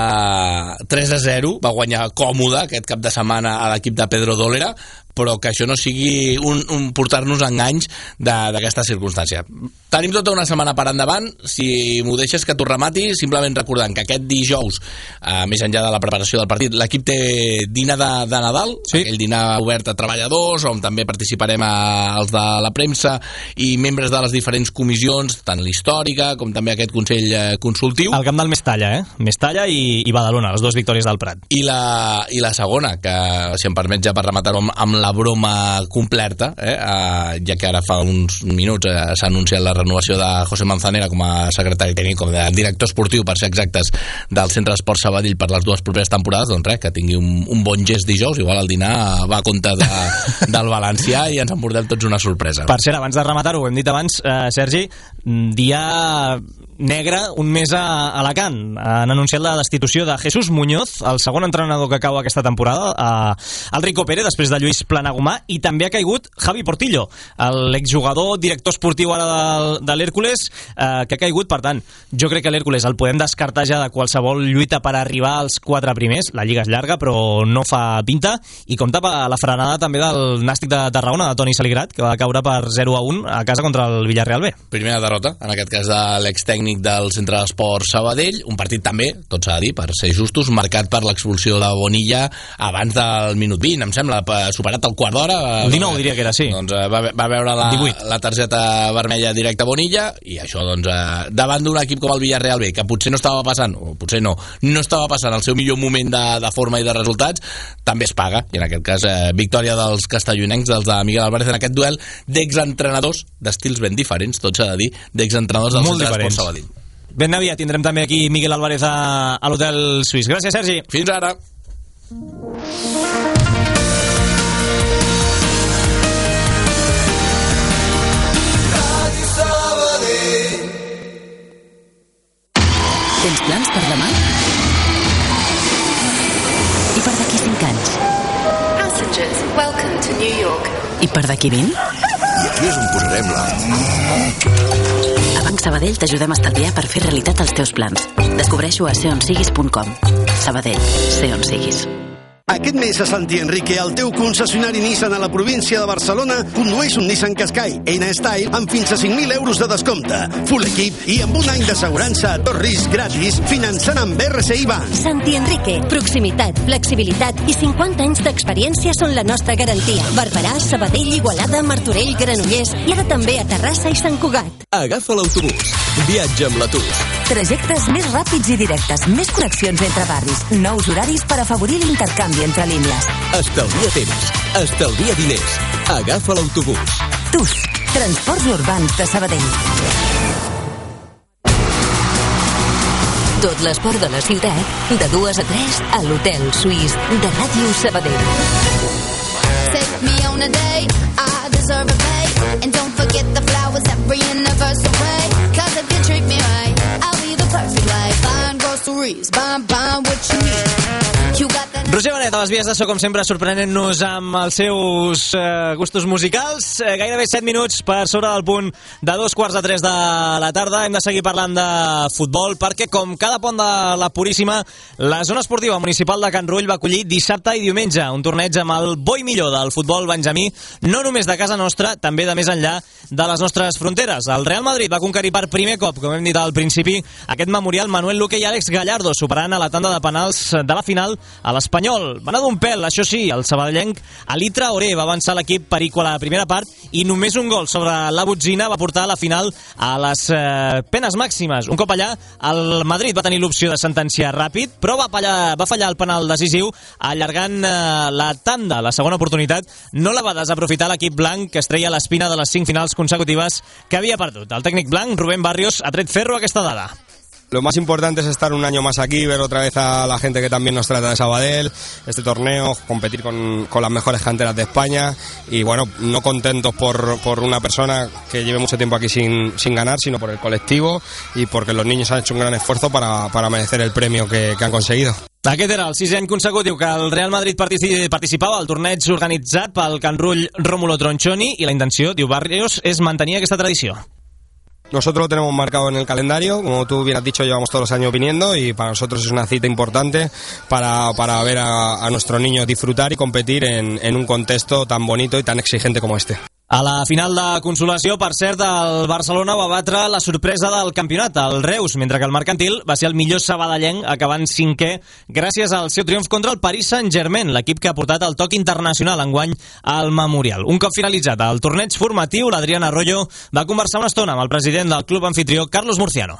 3-0 va guanyar còmode aquest cap de setmana a l'equip de Pedro Dólera, però que això no sigui un portar-nos enganys d'aquesta circumstància. Tenim tota una setmana per endavant. Si m'ho deixes que t'ho remati, simplement recordant que aquest dijous, més enllà de la preparació del partit, l'equip té dinar de Nadal, aquell dinar obert a treballadors, on també participarem els de la premsa i membres de les diferents comissions, tant l'històrica com també aquest Consell Consultiu. Al camp del Mestalla, Mestalla i Badalona, les 2 victòries del Prat. I la segona, que si em permets ja per rematar-ho amb la broma completa, ja que ara fa uns minuts s'ha anunciat la renovació de José Manzanera com a secretari tècnic, com a director esportiu, per ser exactes, del Centre d'Esports Sabadell per les 2 properes temporades. Doncs res, que tingui un bon gest dijous, igual el dinar va a compte del valencià i ens emportem tots una sorpresa. Per cert, abans de rematar-ho, ho hem dit abans, Sergi, dia negre, un mes a Alacant. Han anunciat la destitució de Jesús Muñoz, el segon entrenador que cau aquesta temporada, el Rico Pérez, després de Lluís Planagumà, i també ha caigut Javi Portillo, l'exjugador, director esportiu ara de l'Hèrcules, que ha caigut. Per tant, jo crec que l'Hèrcules el podem descartar ja de qualsevol lluita per arribar als 4 primers. La lliga és llarga, però no fa pinta, i compta la frenada també del Nàstic de Tarragona, de Toni Saligrat, que va caure per 0-1 a casa contra el Villarreal B. Primera derrota, en aquest cas de l'extècnic del Centre d'Esports Sabadell, un partit també, tot s'ha de dir, per ser justos, marcat per l'expulsió de Bonilla abans del minut 20, em sembla, superat el quart d'hora. El 19 diria que era, sí. Doncs va veure la targeta vermella directa a Bonilla, i això, doncs, davant d'un equip com el Villarreal B, que potser no estava passant, o potser no estava passant el seu millor moment de forma i de resultats, també es paga, i en aquest cas victòria dels castellonencs, dels de Miguel Álvarez, en aquest duel d'exentrenadors d'estils ben diferents, tot s'ha de dir, d'exentrenadors del Centre d'Esports Sabadell. Ben aviat tindrem també aquí Miguel Álvarez a l'Hotel Suís. Gràcies, Sergi. Fins ara. Tens plans per demà? I per d'aquí 5 anys? Passengers, welcome to New York. I per d'aquí 20? Després on posarem la... A Banc Sabadell t'ajudem a estalviar per fer realitat els teus plans. Descobreixo a seonsiguis.com. Sabadell, sé on siguis. Aquest mes a Santi Enrique, el teu concessionari Nissan a la província de Barcelona, condueix un Nissan Qashqai N-Style amb fins a 5.000 euros de descompte. Full equip i amb un any d'assegurança a tot risc gratis, finançant amb RCI Bank. Santi Enrique, proximitat, flexibilitat i 50 anys d'experiència són la nostra garantia. Barberà, Sabadell, Igualada, Martorell, Granollers i ara també a Terrassa i Sant Cugat. Agafa l'autobús. Viatja amb l'Atus. Trajectes més ràpids i directes, més connexions entre barris, nous horaris per afavorir l'intercanvi entre línies. Estalvia temps, estalvia diners. Agafa l'autobús. TUS, Transports Urbans de Sabadell. Tot l'esport de la ciutat, de 2 a 3 a l'Hotel Suís de Ràdio Sabadell. Take me on a date, I deserve a date. And don't forget the flowers every anniversary. Cause if you treat me right, I'll be the perfect life. Buying groceries, buying what you need. You got that... Roger Benet, a les vies de so, com sempre, sorprenent-nos amb els seus gustos musicals. Gairebé 7 minuts per sobre del punt de 2:45 de la tarda. Hem de seguir parlant de futbol perquè, com cada pont de la Puríssima, la zona esportiva municipal de Can Rull va acollir dissabte i diumenge un torneig amb el bo i millor del futbol benjamí, no només de casa nostra, també de més enllà de les nostres fronteres. El Real Madrid va conquerir per primer cop, com hem dit al principi, aquest memorial Manuel Luque i Àlex Gallardo, superant a la tanda de penals de la final a l'Espanyol. Va anar d'un pèl, això sí, el sabadellenc Ali Traoré va avançar l'equip per igualar la primera part i només un gol sobre la botzina va portar a la final a les penes màximes. Un cop allà, el Madrid va tenir l'opció de sentenciar ràpid, però va fallar el penal decisiu, allargant la tanda. La segona oportunitat no la va desaprofitar l'equip blanc, que es treia l'espina de les 5 finals consecutives que havia perdut. El tècnic blanc, Rubén Barrios, ha tret ferro a aquesta dada. Lo más importante es estar un año más aquí, ver otra vez a la gente que también nos trata de Sabadell, este torneo, competir con las mejores canteras de España y bueno, no contentos por una persona que lleve mucho tiempo aquí sin ganar, sino por el colectivo y porque los niños han hecho un gran esfuerzo para merecer el premio que han conseguido. Aquest era el 6è any consecutiu que el Real Madrid participava al torneig organitzat pel Can Rull Rómulo Tronchoni i la intenció, diu Barrios, és mantenir aquesta tradició. Nosotros lo tenemos marcado en el calendario, como tú bien has dicho, llevamos todos los años viniendo y para nosotros es una cita importante para ver a nuestros niños disfrutar y competir en un contexto tan bonito y tan exigente como este. A la final de consolació, per cert, el Barcelona va batre la sorpresa del campionat, el Reus, mentre que el Mercantil va ser el millor sabadellenc, acabant 5è gràcies al seu triomf contra el Paris Saint-Germain, l'equip que ha portat el toc internacional enguany al Memorial. Un cop finalitzat el torneig formatiu, l'Adrián Arroyo va conversar una estona amb el president del club anfitrió, Carlos Murciano.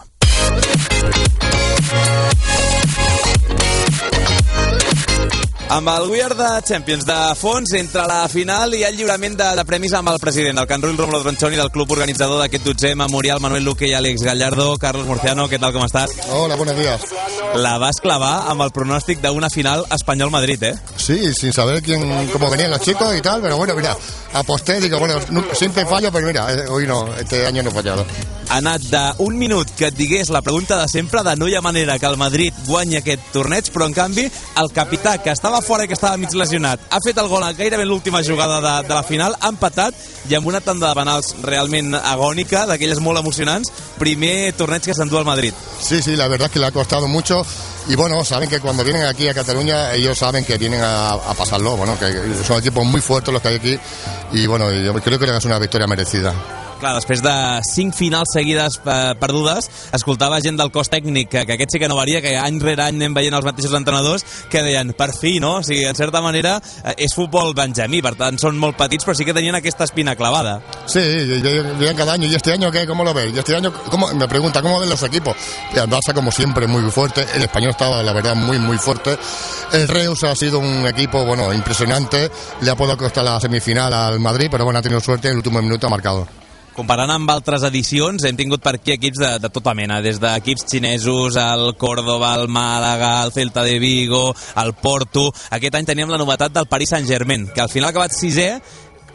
Amb el We Are the Champions de fons, entre la final i el lliurament de premis amb el president del Can Rull, Rómulo Tronchoni, del club organitzador d'aquest 12è memorial, Manuel Luque i Àlex Gallardo. Carlos Murciano, ¿qué tal, cómo estás? Hola, buenos días. La vas clavar amb el pronòstic d'una final Espanyol-Madrid, ¿eh? Sí, sin saber cómo venían los chicos y tal, pero bueno, mira, aposté, digo, bueno, siempre fallo, pero mira, hoy no, este año no he fallado. Ha anat d'un minut que et digués la pregunta de sempre de no hi ha manera que el Madrid guanyi aquest torneig, però en canvi el capità, que estava fora i que estava mig lesionat, ha fet el gol gairebé en l'última jugada de la final, ha empatat i amb una tanda de penals realment agònica, d'aquelles molt emocionants, primer torneig que s'endú al Madrid. Sí, la verdad es que le ha costado mucho y bueno, saben que cuando vienen aquí a Cataluña ellos saben que vienen a pasarlo, bueno, que son equipos muy fuertes los que hay aquí y bueno, yo creo que es una victoria merecida. Clar, després de 5 finals seguides perdudes, escoltava gent del cos tècnic, que aquest sí que no varia, que any rere any anem veient els mateixos entrenadors, que deien, per fi, no? O sigui, en certa manera, és futbol benjamí, per tant, són molt petits, però sí que tenien aquesta espina clavada. Sí, llegan cada año. ¿Y este año qué? ¿Cómo lo ves? ¿Y este año me pregunta, ¿cómo ven los equipos? El Barça, como siempre, muy fuerte. El Español estaba, la verdad, muy, muy fuerte. El Reus ha sido un equipo, bueno, impresionante. Le ha podido costar la semifinal al Madrid, pero bueno, ha tenido suerte y en el último minuto ha marcado. Comparant amb altres edicions, hem tingut per aquí equips de tota mena, des d'equips xinesos, el Córdoba, el Màlaga, el Celta de Vigo, el Porto. Aquest any teníem la novetat del Paris Saint-Germain, que al final ha acabat 6è,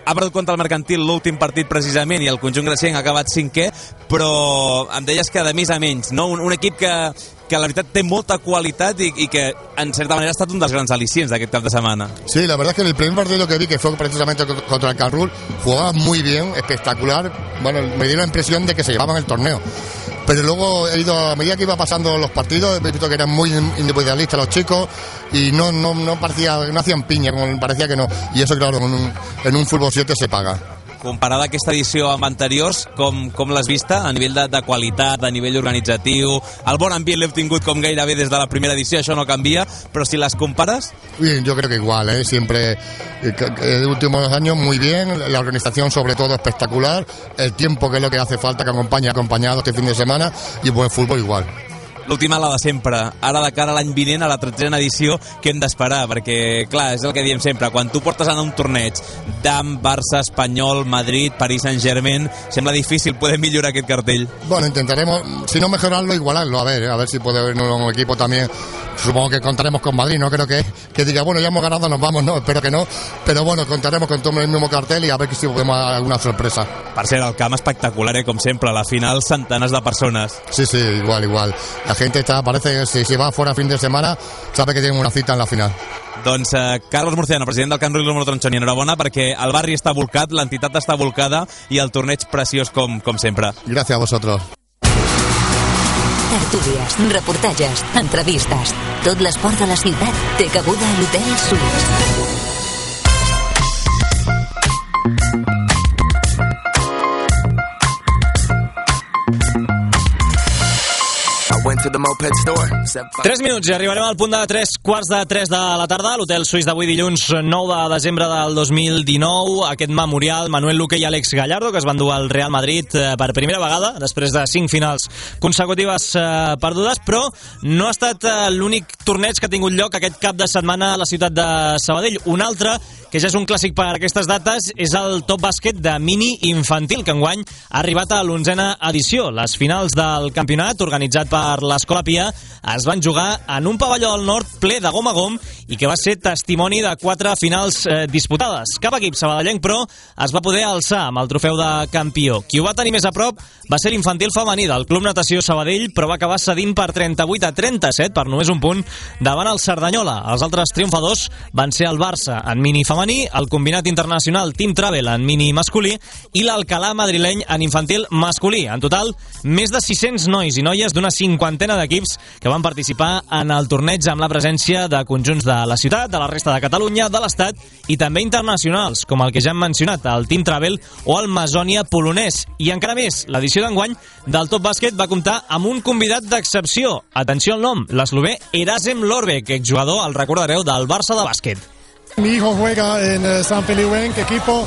ha perdut contra el Mercantil l'últim partit precisament i el conjunt gracienc ha acabat 5è, però em deies que de més a menys, no? Un equip que la veritat té molta qualitat y que en cierta manera ha estat un dels grans al·licients d'aquest cap de semana. Sí, la verdad es que en el primer partido que vi, que fue precisamente contra el Carrul, jugaba muy bien, espectacular. Bueno, me dio la impresión de que se llevaban el torneo. Pero luego a medida que iba pasando los partidos, he visto que eran muy individualistas los chicos y no hacían piña, como parecía que no. Y eso, claro, en un fútbol 7 se paga. Comparada aquesta edició amb anteriors, com l'has vista a nivell de qualitat, a nivell organitzatiu? El bon ambient l'hem tingut com gairebé des de la primera edició, això no canvia, però si les compares... Bien, yo creo que igual, siempre, en los últimos años muy bien, la organización sobre todo espectacular, el tiempo que es lo que hace falta, que acompañado este fin de semana, y buen fútbol igual. L'última, la de sempre. Ara, de cara a l'any vinent, a la 13a edició, què hem d'esperar? Perquè, clar, és el que diem sempre. Quan tu portes a un torneig d'AM, Barça, Espanyol, Madrid, Paris Saint-Germain, sembla difícil poder millorar aquest cartell. Bueno, intentaremos, si no mejorarlo, igualarlo. A ver si puede haber un equipo también. Supongo que contaremos con Madrid, no creo que diga, bueno, ya hemos ganado, nos vamos, no, espero que no, pero bueno, contaremos con todo el mismo cartel y a ver si podemos dar alguna sorpresa. Per cert, el camp espectacular, com sempre, a la final centenars de persones. Sí, igual. La gente parece que si va fuera fin de semana, sabe que tiene una cita en la final. Doncs Carlos Murciano, president del Camp Ruiz Número Tronchoni, enhorabona perquè el barri està volcat, l'entitat està volcada i el torneig preciós com sempre. Gràcies a vosotros. Tertúlies, reportatges, entrevistes. Tot l'esport de la ciutat té cabuda a l'Hotel Suïs. went to the moped store. 3 minuts i arribarem al punt de 3:15 de la tarda a l'Hotel Suís d'avui dilluns 9 de desembre del 2019. Aquest memorial, Manuel Luque i Àlex Gallardo, que es van dur al Real Madrid per primera vegada, després de 5 finals consecutives perdudes, però no ha estat l'únic torneig que ha tingut lloc aquest cap de setmana a la ciutat de Sabadell. Un altre, que ja és un clàssic per aquestes dates, és el Top Bàsquet de mini infantil, que enguany ha arribat a l'11a edició. Les finals del campionat, organitzat per l'Escola Pia, es van jugar en un pavelló del nord ple de gom a gom i que va ser testimoni de 4 finals disputades. Cap equip sabadellenc, però, es va poder alçar amb el trofeu de campió. Qui ho va tenir més a prop va ser l'infantil femení del Club Natació Sabadell, però va acabar cedint per 38-37, per només un punt, davant el Cerdanyola. Els altres triomfadors van ser el Barça en mini femení, el combinat internacional Team Travel en mini masculí i l'Alcalà madrileny en infantil masculí. En total, més de 600 nois i noies d'una 50ena d'equips que van participar en el torneig amb la presència de conjunts de la ciutat, de la resta de Catalunya, de l'Estat i també internacionals, com el que ja hem mencionat, el Team Travel o el Masònia polonès. I encara més, l'edició d'enguany del Top Bàsquet va comptar amb un convidat d'excepció. Atenció al nom, l'eslovè Erasem Lorbek, exjugador, el recordareu, del Barça de bàsquet. Mi hijo juega en San Feliuenc, equipo.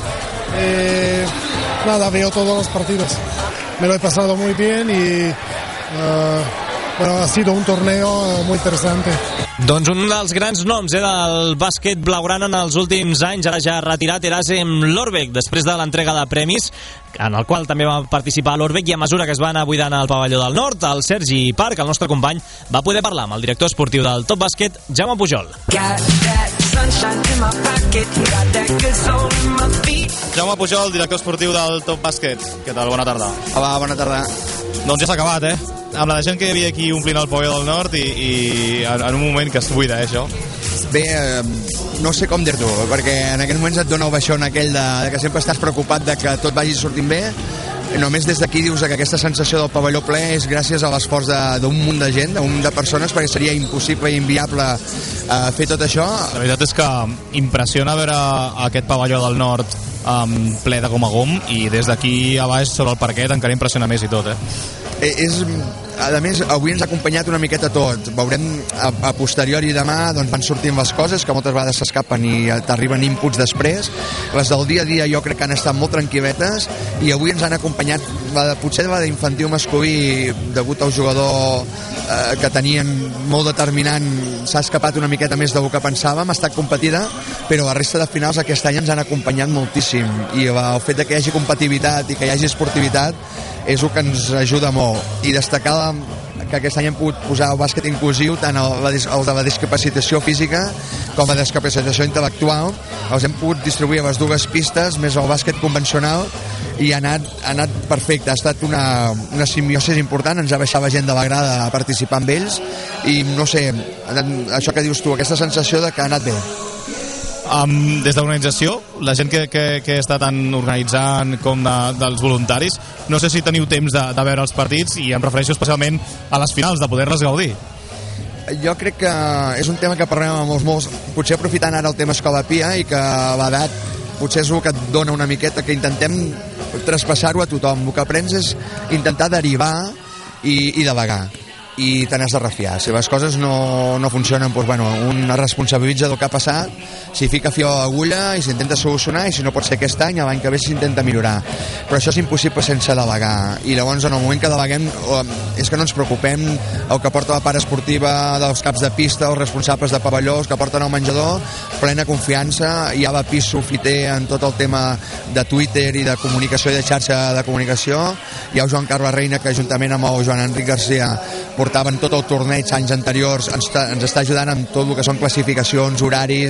Nada, veo todos los partidos. Me lo he pasado muy bien y bueno, ha sido un torneo muy interesante. Doncs un dels grans noms del bàsquet blaugrana en els últims anys, ara ja retirat, Erasem Lorbek, després de l'entrega de premis, en el qual també va participar Lorbek, i a mesura que es va anar buidant al pavelló del nord, el Sergi Parc, el nostre company, va poder parlar amb el director esportiu del Top Bàsquet, Jaume Pujol. Jaume Pujol, director esportiu del Top Bàsquet. Què tal? Bona tarda. Hola, bona tarda. Doncs ja s'ha acabat, amb la gent que hi havia aquí omplint el pavelló del nord i en un moment que es buida, això. Bé, no sé com dir-t'ho, perquè en aquests moments et dona el baixón aquell de que sempre estàs preocupat de que tot vagi sortint bé. Només des d'aquí dius que aquesta sensació del pavelló ple és gràcies a l'esforç d'un munt de gent, d'un munt de persones, perquè seria impossible i inviable fer tot això. La veritat és que impressiona veure aquest pavelló del nord ple de gom a gom, i des d'aquí a baix sobre el parquet encara impressiona més i tot, A més, avui ens ha acompanyat una miqueta tot. Veurem a posteriori demà doncs van sortint les coses que moltes vegades s'escapen i t'arriben inputs després. Les del dia a dia jo crec que han estat molt tranquil·letes, i avui ens han acompanyat potser la d'infantil masculí, degut al jugador que tenien molt determinant, s'ha escapat una miqueta més del que pensàvem, ha estat competida, però la resta de finals aquest any ens han acompanyat moltíssim, i el fet que hi hagi competitivitat i que hi hagi esportivitat és el que ens ajuda molt. I destacar que aquest any hem pogut posar el bàsquet inclusiu, tant el de la discapacitació física com la discapacitació intel·lectual. Els hem pogut distribuir a les dues pistes, més el bàsquet convencional, i ha anat perfecte. Ha estat una simbiosi important, ens ha baixat la gent de la grada a participar amb ells, i no sé, això que dius tu, aquesta sensació de que ha anat bé. Des de l'organització, la gent que està tant organitzant com dels voluntaris, no sé si teniu temps de veure els partits, i em refereixo especialment a les finals, de poder-les gaudir. Jo crec que és un tema que parlem amb molts, potser aprofitant ara el tema Escola Pia, i que l'edat potser és el que et dona una miqueta, que intentem traspassar-ho a tothom. El que aprens és intentar derivar i delegar, i te n'has de refiar. Si les coses no funcionen, doncs, bueno, un es responsabilitza del que ha passat, s'hi fica fil a l'agulla i s'intenta solucionar, i si no pot ser aquest any, l'any que ve s'intenta millorar. Però això és impossible sense delegar, i llavors en el moment que deleguem és que no ens preocupem el que porta la part esportiva dels caps de pista, els responsables de pavelló, els que porten el menjador, plena confiança. Hi ha la pis sofiter en tot el tema de Twitter i de comunicació i de xarxa de comunicació. Hi ha el Joan Carles Reina, que juntament amb el Joan Enric Garcia portaven tot el torneig anys anteriors, ens està ajudant amb tot el que són classificacions, horaris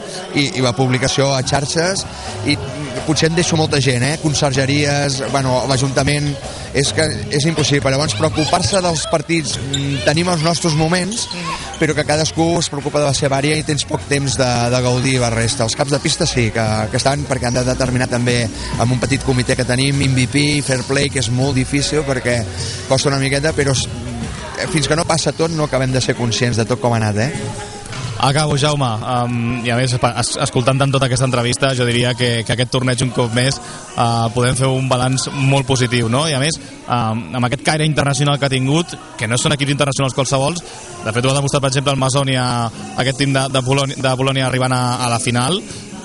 i la publicació a xarxes, i potser en deixo molta gent, consergeries, bueno, l'Ajuntament, és que és impossible. Llavors, preocupar-se dels partits, tenim els nostres moments, però que cadascú es preocupa de la seva àrea i tens poc temps de gaudir la resta. Els caps de pista sí, que estan, perquè han de determinar també amb un petit comitè que tenim, MVP, Fair Play, que és molt difícil perquè costa una miqueta, però fins que no passa tot no acabem de ser conscients de tot com ha anat, Acabo, Jaume, i a més, escoltant tant tota aquesta entrevista, jo diria que aquest torneig un cop més podem fer un balanç molt positiu, no? I a més, amb aquest caire internacional que ha tingut, que no són equips internacionals qualsevols, de fet ho ha demostrat, per exemple, el Masònia, aquest team de Polònia arribant a la final,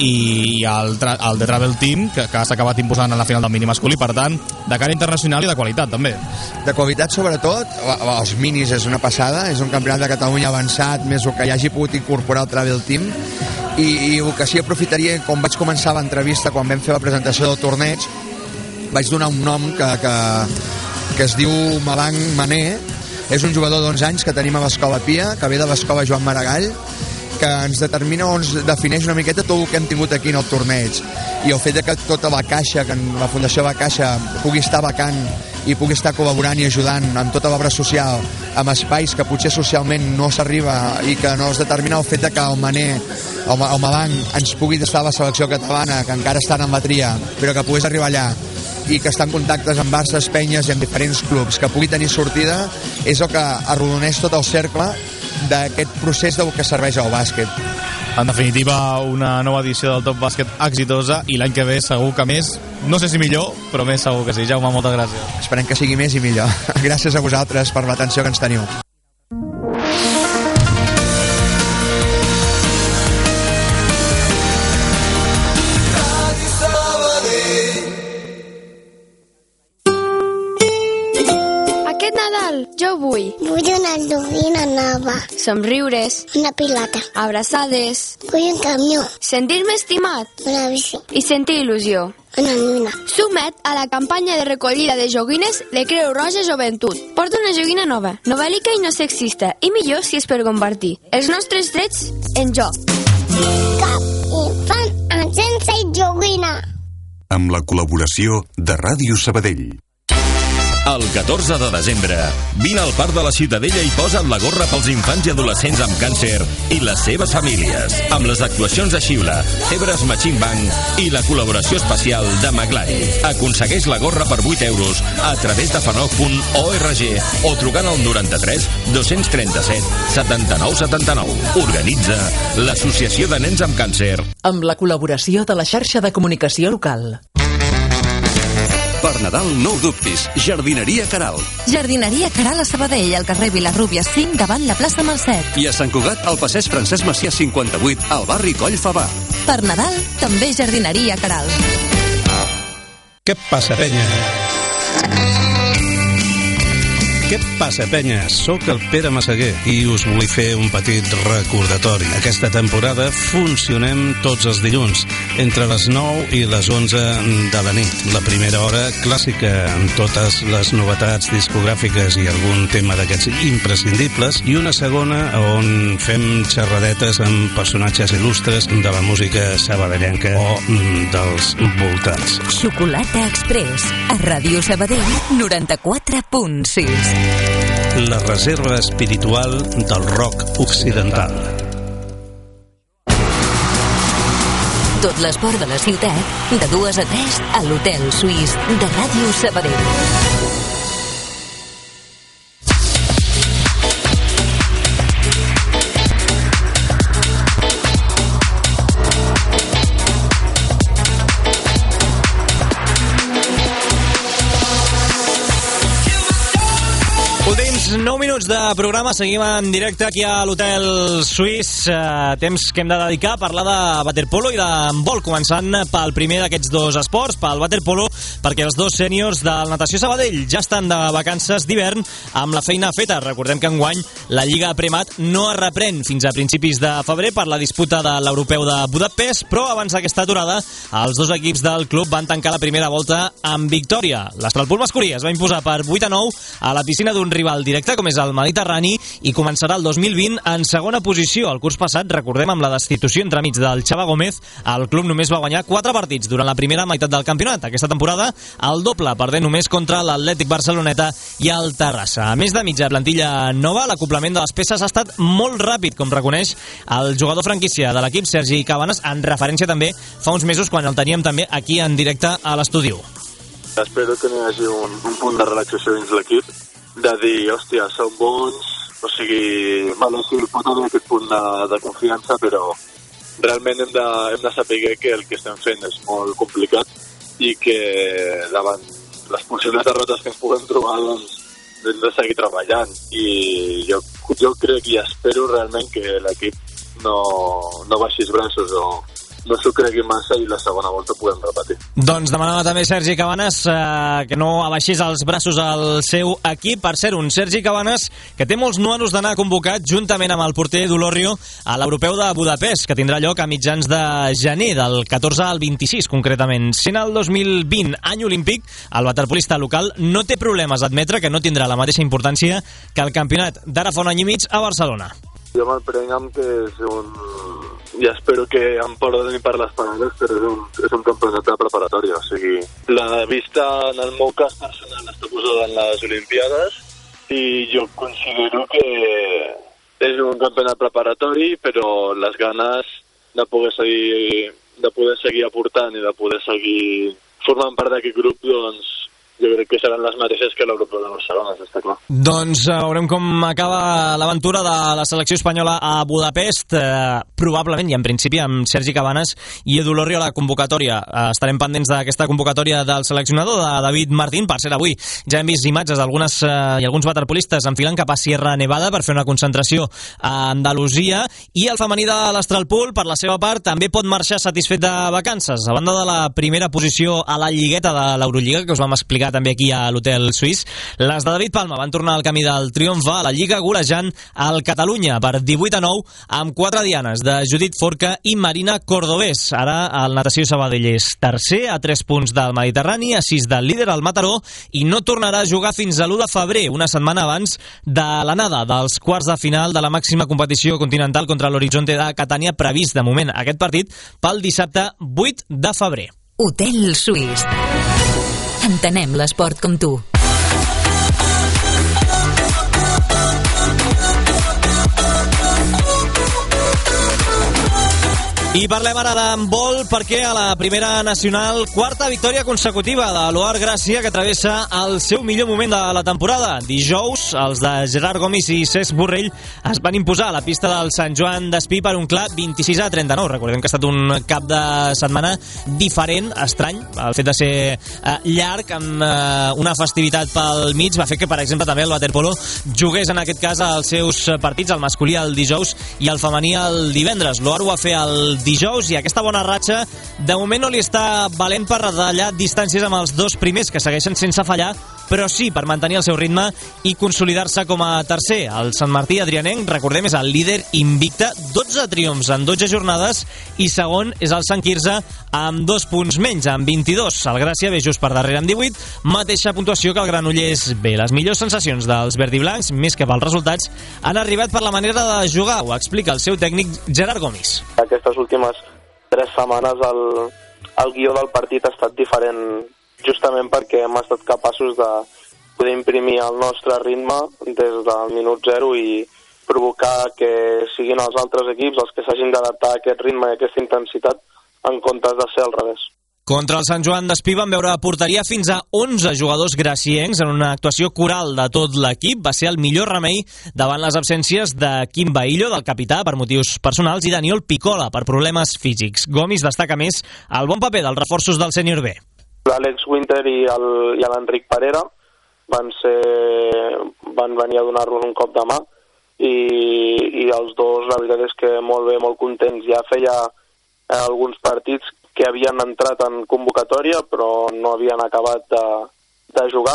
i el The Travel Team, que s'ha acabat imposant a la final del mini masculí. Per tant, de cara internacional i de qualitat també. De qualitat sobretot, els minis és una passada, és un campionat de Catalunya avançat, més el que hi hagi pogut incorporar el Travel Team, i el que sí aprofitaria, com vaig començar l'entrevista quan vam fer la presentació del torneig, vaig donar un nom que es diu Malang Mané. És un jugador d'11 anys que tenim a l'Escola Pia, que ve de l'Escola Joan Maragall, que ens determina o ens defineix una miqueta tot el que hem tingut aquí en el torneig, i el fet que tota la Caixa, que la Fundació La Caixa pugui estar vacant i pugui estar col·laborant i ajudant amb tota l'obra social, amb espais que potser socialment no s'arriba, i que no es determina el fet que el Mané, el Malang, ens pugui estar a la selecció catalana, que encara estan en la tria, però que pogués arribar allà, i que està en contactes amb Barça, Penyes i amb diferents clubs, que pugui tenir sortida, és el que arrodoneix tot el cercle d'aquest procés del que serveix al bàsquet. En definitiva, una nova edició del Top Bàsquet exitosa, i l'any que ve segur que més, no sé si millor, però més segur que sí. Jaume, moltes gràcies. Esperem que sigui més i millor. Gràcies a vosaltres per l'atenció que ens teniu. Jo vull una joguina nova, somriures, una pilota, abraçades, vull un camió, sentir-me estimat, una bici i sentir il·lusió, una nina. Suma't a la campanya de recollida de joguines de Creu Roja Joventut. Porta una joguina nova, novèl·lica i no sexista, i millor si és per compartir. Els nostres drets en joc. Cap infant sense joguina. Amb la col·laboració de Ràdio Sabadell. El 14 de desembre, vine al Parc de la Ciutadella i posa't la gorra pels infants i adolescents amb càncer i les seves famílies, amb les actuacions de Xiula, Ebres Machine Bank i la col·laboració especial de Maglai. Aconsegueix la gorra per 8 euros a través de fanoc.org o trucant al 93 237 79 79. Organitza l'Associació de Nens amb Càncer. Amb la col·laboració de la xarxa de comunicació local. Per Nadal no ho dubtis, Jardineria Caral. Jardineria Caral a Sabadell, al carrer Vilarrúbies 5, davant la plaça Malcet. I a Sant Cugat, al passeig Francesc Macià 58, al barri Coll Favà. Per Nadal, també Jardineria Caral. Què passa, penya? Què passa, penya? Soc el Pere Massaguer i us vull fer un petit recordatori. Aquesta temporada funcionem tots els dilluns, entre les 9 i les 11 de la nit. La primera hora clàssica, amb totes les novetats discogràfiques i algun tema d'aquests imprescindibles, i una segona on fem xerradetes amb personatges il·lustres de la música sabadellenca o dels voltants. Xocolata Express, a Ràdio Sabadell 94.6. La reserva espiritual del rock occidental. Tot l'esport de la ciutat, de 2 a 3 a l'Hotel Suís de Ràdio Sabadell. Últims 9 minuts de programa, seguim en directe aquí a l'Hotel Suís. Temps que hem de dedicar a parlar de waterpolo i d'handbol, començant pel primer d'aquests dos esports, pel waterpolo, perquè els dos sèniors del Natació Sabadell ja estan de vacances d'hivern amb la feina feta. Recordem que enguany la Lliga Premat no es reprèn fins a principis de febrer per la disputa de l'Europeu de Budapest, però abans d'aquesta aturada els dos equips del club van tancar la primera volta amb victòria. L'Astralpool masculí es va imposar per 8-9 a la piscina d'un rival directe com és el Mediterrani i començarà el 2020 en segona posició. El curs passat, recordem, amb la destitució entremig del Xava Gómez, el club només va guanyar 4 partits durant la primera meitat del campionat. Aquesta temporada el doble, perdent només contra l'Atlètic Barceloneta i el Terrassa. A més de mitja plantilla nova, l'acoplament de les peces ha estat molt ràpid, com reconeix el jugador franquícia de l'equip, Sergi Cabanes, en referència també fa uns mesos quan el teníem també aquí en directe a l'estudi. Espero que no hi hagi un punt de relaxació dins l'equip, de dir, hòstia, som bons, o sigui, bueno, sí, pot haver aquest punt de confiança, però realment hem de saber que el que estem fent és molt complicat i que davant les possibles derrotes que ens puguem trobar, doncs, hem de seguir treballant. I jo crec i espero realment que l'equip no baixi els braços o no s'ho cregui massa i la segona volta podem repetir. Doncs demanava també Sergi Cabanes que no abaixés els braços al seu equip. Per cert, un Sergi Cabanes que té molts números d'anar convocat juntament amb el porter d'Olorrio a l'Europeu de Budapest, que tindrà lloc a mitjans de gener, del 14 al 26 concretament. Sent el 2020 any olímpic, el waterpolista local no té problemes a admetre que no tindrà la mateixa importància que el campionat d'ara fa un any i mig a Barcelona. Jo me'l prenc amb que és i espero que em perdonin per les paraules, però és un campionat de preparatòria. O sigui, la vista en el meu cas personal està posada en les Olimpiades i jo considero que és un campionat preparatori, però les ganes de poder seguir aportant i de poder seguir formant part d'aquest grup, doncs jo crec que seran les mateixes que l'Europeu de Barcelona, està clar. Doncs veurem com acaba l'aventura de la selecció espanyola a Budapest, probablement i en principi amb Sergi Cabanes i Edu Olorrio a la convocatòria. Estarem pendents d'aquesta convocatòria del seleccionador, de David Martín. Per cert, avui ja hem vist imatges d'algunes i alguns waterpolistes enfilant cap a Sierra Nevada per fer una concentració a Andalusia, i el femení de l'Astralpool, per la seva part, també pot marxar satisfet de vacances. A banda de la primera posició a la lligueta de l'Eurolliga, que us vam explicar també aquí a l'Hotel Suís, les de David Palma van tornar al camí del triomf a la Lliga, golejant el Catalunya per 18-9 amb 4 dianes de Judit Forca i Marina Cordobés. Ara el Natació Sabadell és tercer a 3 punts del Mediterrani, a 6 del líder al Mataró, i no tornarà a jugar fins a l'1 de febrer, una setmana abans de l'anada dels quarts de final de la màxima competició continental contra l'Horizonte de Catània, previst de moment aquest partit pel dissabte 8 de febrer. Hotel Suís. Entenem l'esport com tu. I parlem ara d'handbol perquè a la primera nacional, quarta victòria consecutiva de l'Oar Gràcia, que travessa el seu millor moment de la temporada. Dijous, els de Gerard Gomis i Cesc Borrell es van imposar a la pista del Sant Joan d'Espí per un clar 26-39. Recordem que ha estat un cap de setmana diferent, estrany. El fet de ser llarg, amb una festivitat pel mig, va fer que, per exemple, també el waterpolo jugués en aquest cas els seus partits, el masculí el dijous i el femení el divendres. L'Oar ho va fer el dijous i aquesta bona ratxa de moment no li està valent per retallar distàncies amb els dos primers, que segueixen sense fallar però sí per mantenir el seu ritme i consolidar-se com a tercer. El Sant Martí adrianenc, recordem, és el líder invicte, 12 triomfs en 12 jornades, i segon és el Sant Quirze amb 2 punts menys, amb 22. El Gràcia ve just per darrere amb 18, mateixa puntuació que el Granollers B. Les millors sensacions dels verdiblancs, més que pels resultats, han arribat per la manera de jugar, ho explica el seu tècnic Gerard Gomis. Aquestes últimes 3 setmanes el guió del partit ha estat diferent, justament perquè hem estat capaços de poder imprimir el nostre ritme des del minut 0 i provocar que siguin els altres equips els que s'hagin d'adaptar a aquest ritme i a aquesta intensitat en comptes de ser al revés. Contra el Sant Joan d'Espí van veure porteria fins a 11 jugadors graciencs en una actuació coral de tot l'equip. Va ser el millor remei davant les absències de Quim Baillo, del capità, per motius personals, i Daniel Picola, per problemes físics. Gomis destaca més el bon paper dels reforços del sènior B. L'Àlex Winter i l'Enric Parera van venir a donar-nos un cop de mà i els dos, la veritat és que molt bé, molt contents. Ja feia alguns partits que havien entrat en convocatòria però no havien acabat de jugar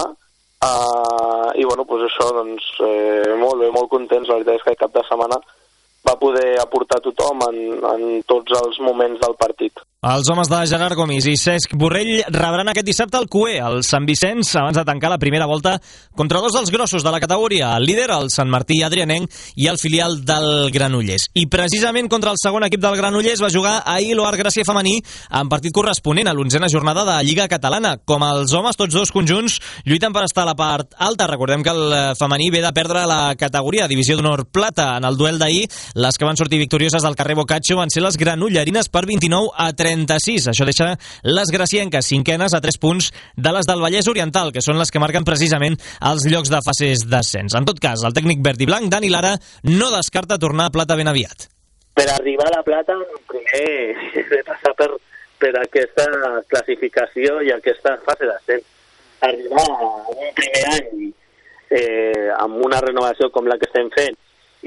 i bueno, doncs això, doncs, molt bé, molt contents. La veritat és que el cap de setmana va poder aportar tothom en tots els moments del partit. Els homes de Gerard Gomis i Cesc Borrell rebran aquest dissabte el CUE, el Sant Vicenç, abans de tancar la primera volta contra 2 dels grossos de la categoria, el líder, el Sant Martí adrianenc, i el filial del Granollers. I precisament contra el segon equip del Granollers va jugar ahir l'Oar Gràcia femení en partit corresponent a l'11a jornada de Lliga Catalana. Com els homes, tots dos conjunts lluiten per estar a la part alta. Recordem que el femení ve de perdre la categoria Divisió d'Honor Plata. En el duel d'ahir, les que van sortir victorioses al carrer Boccaccio van ser les granollerines per 29-36. Això deixa les gracienques cinquenes a 3 punts de les del Vallès Oriental, que són les que marquen precisament els llocs de fases d'ascens. En tot cas, el tècnic verd i blanc, Dani Lara, no descarta tornar a Plata ben aviat. Per arribar a la Plata, primer he de passar per aquesta classificació i aquesta fase d'ascens. Arribar a un primer any amb una renovació com la que estem fent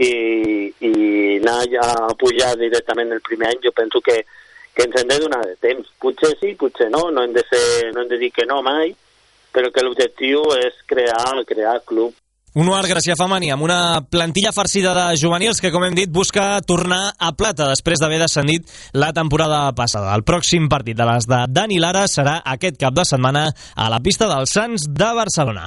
i anar ja a pujar directament el primer any, jo penso que ens hem de donar de temps. Potser sí, potser no hem de dir que no mai, però que l'objectiu és crear club. Un Oar Gràcia femení amb una plantilla farcida de juvenils que, com hem dit, busca tornar a Plata després d'haver descendit la temporada passada. El pròxim partit de les de Dani Lara serà aquest cap de setmana a la pista dels Sants de Barcelona.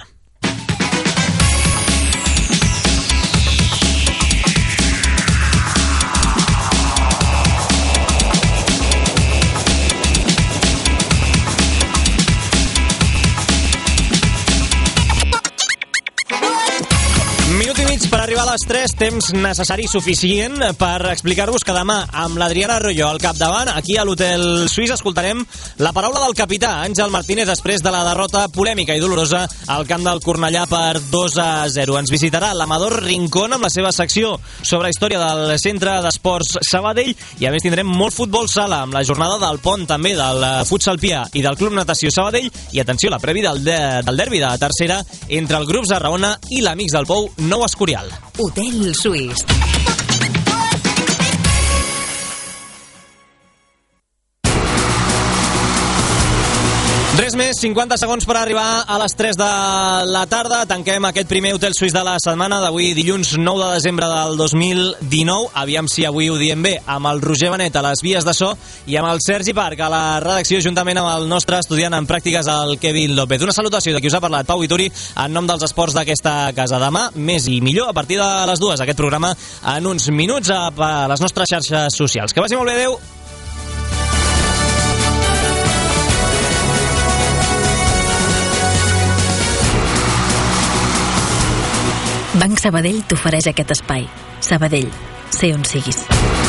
Per arribar a les 3, temps necessari suficient per explicar-vos que demà, amb l'Adriana Arroyo al capdavant, aquí a l'Hotel Suís escoltarem la paraula del capità Àngel Martínez després de la derrota polèmica i dolorosa al camp del Cornellà per 2-0. Ens visitarà l'Amador Rincón amb la seva secció sobre història del Centre d'Esports Sabadell i a més tindrem molt futbol sala amb la jornada del pont també del Futsal Pià i del Club Natació Sabadell i atenció, la prèvia del derbi de tercera entre el grup Zarraona i l'Amics del Pou Nou Escorial. Hotel Suís. Res més, 50 segons per arribar a les 3 de la tarda. Tanquem aquest primer Hotel Suís de la setmana d'avui, dilluns 9 de desembre del 2019. Aviam si avui ho diem bé, amb el Roger Benet a les vies de so i amb el Sergi Parc a la redacció, juntament amb el nostre estudiant en pràctiques, el Kevin López. Una salutació de qui us ha parlat, Pau Vituri, en nom dels esports d'aquesta casa. Demà, més i millor, a partir de les 2, aquest programa en uns minuts a les nostres xarxes socials. Que vagi molt bé, adeu! Banc Sabadell t'ofereix aquest espai. Sabadell, sé on siguis.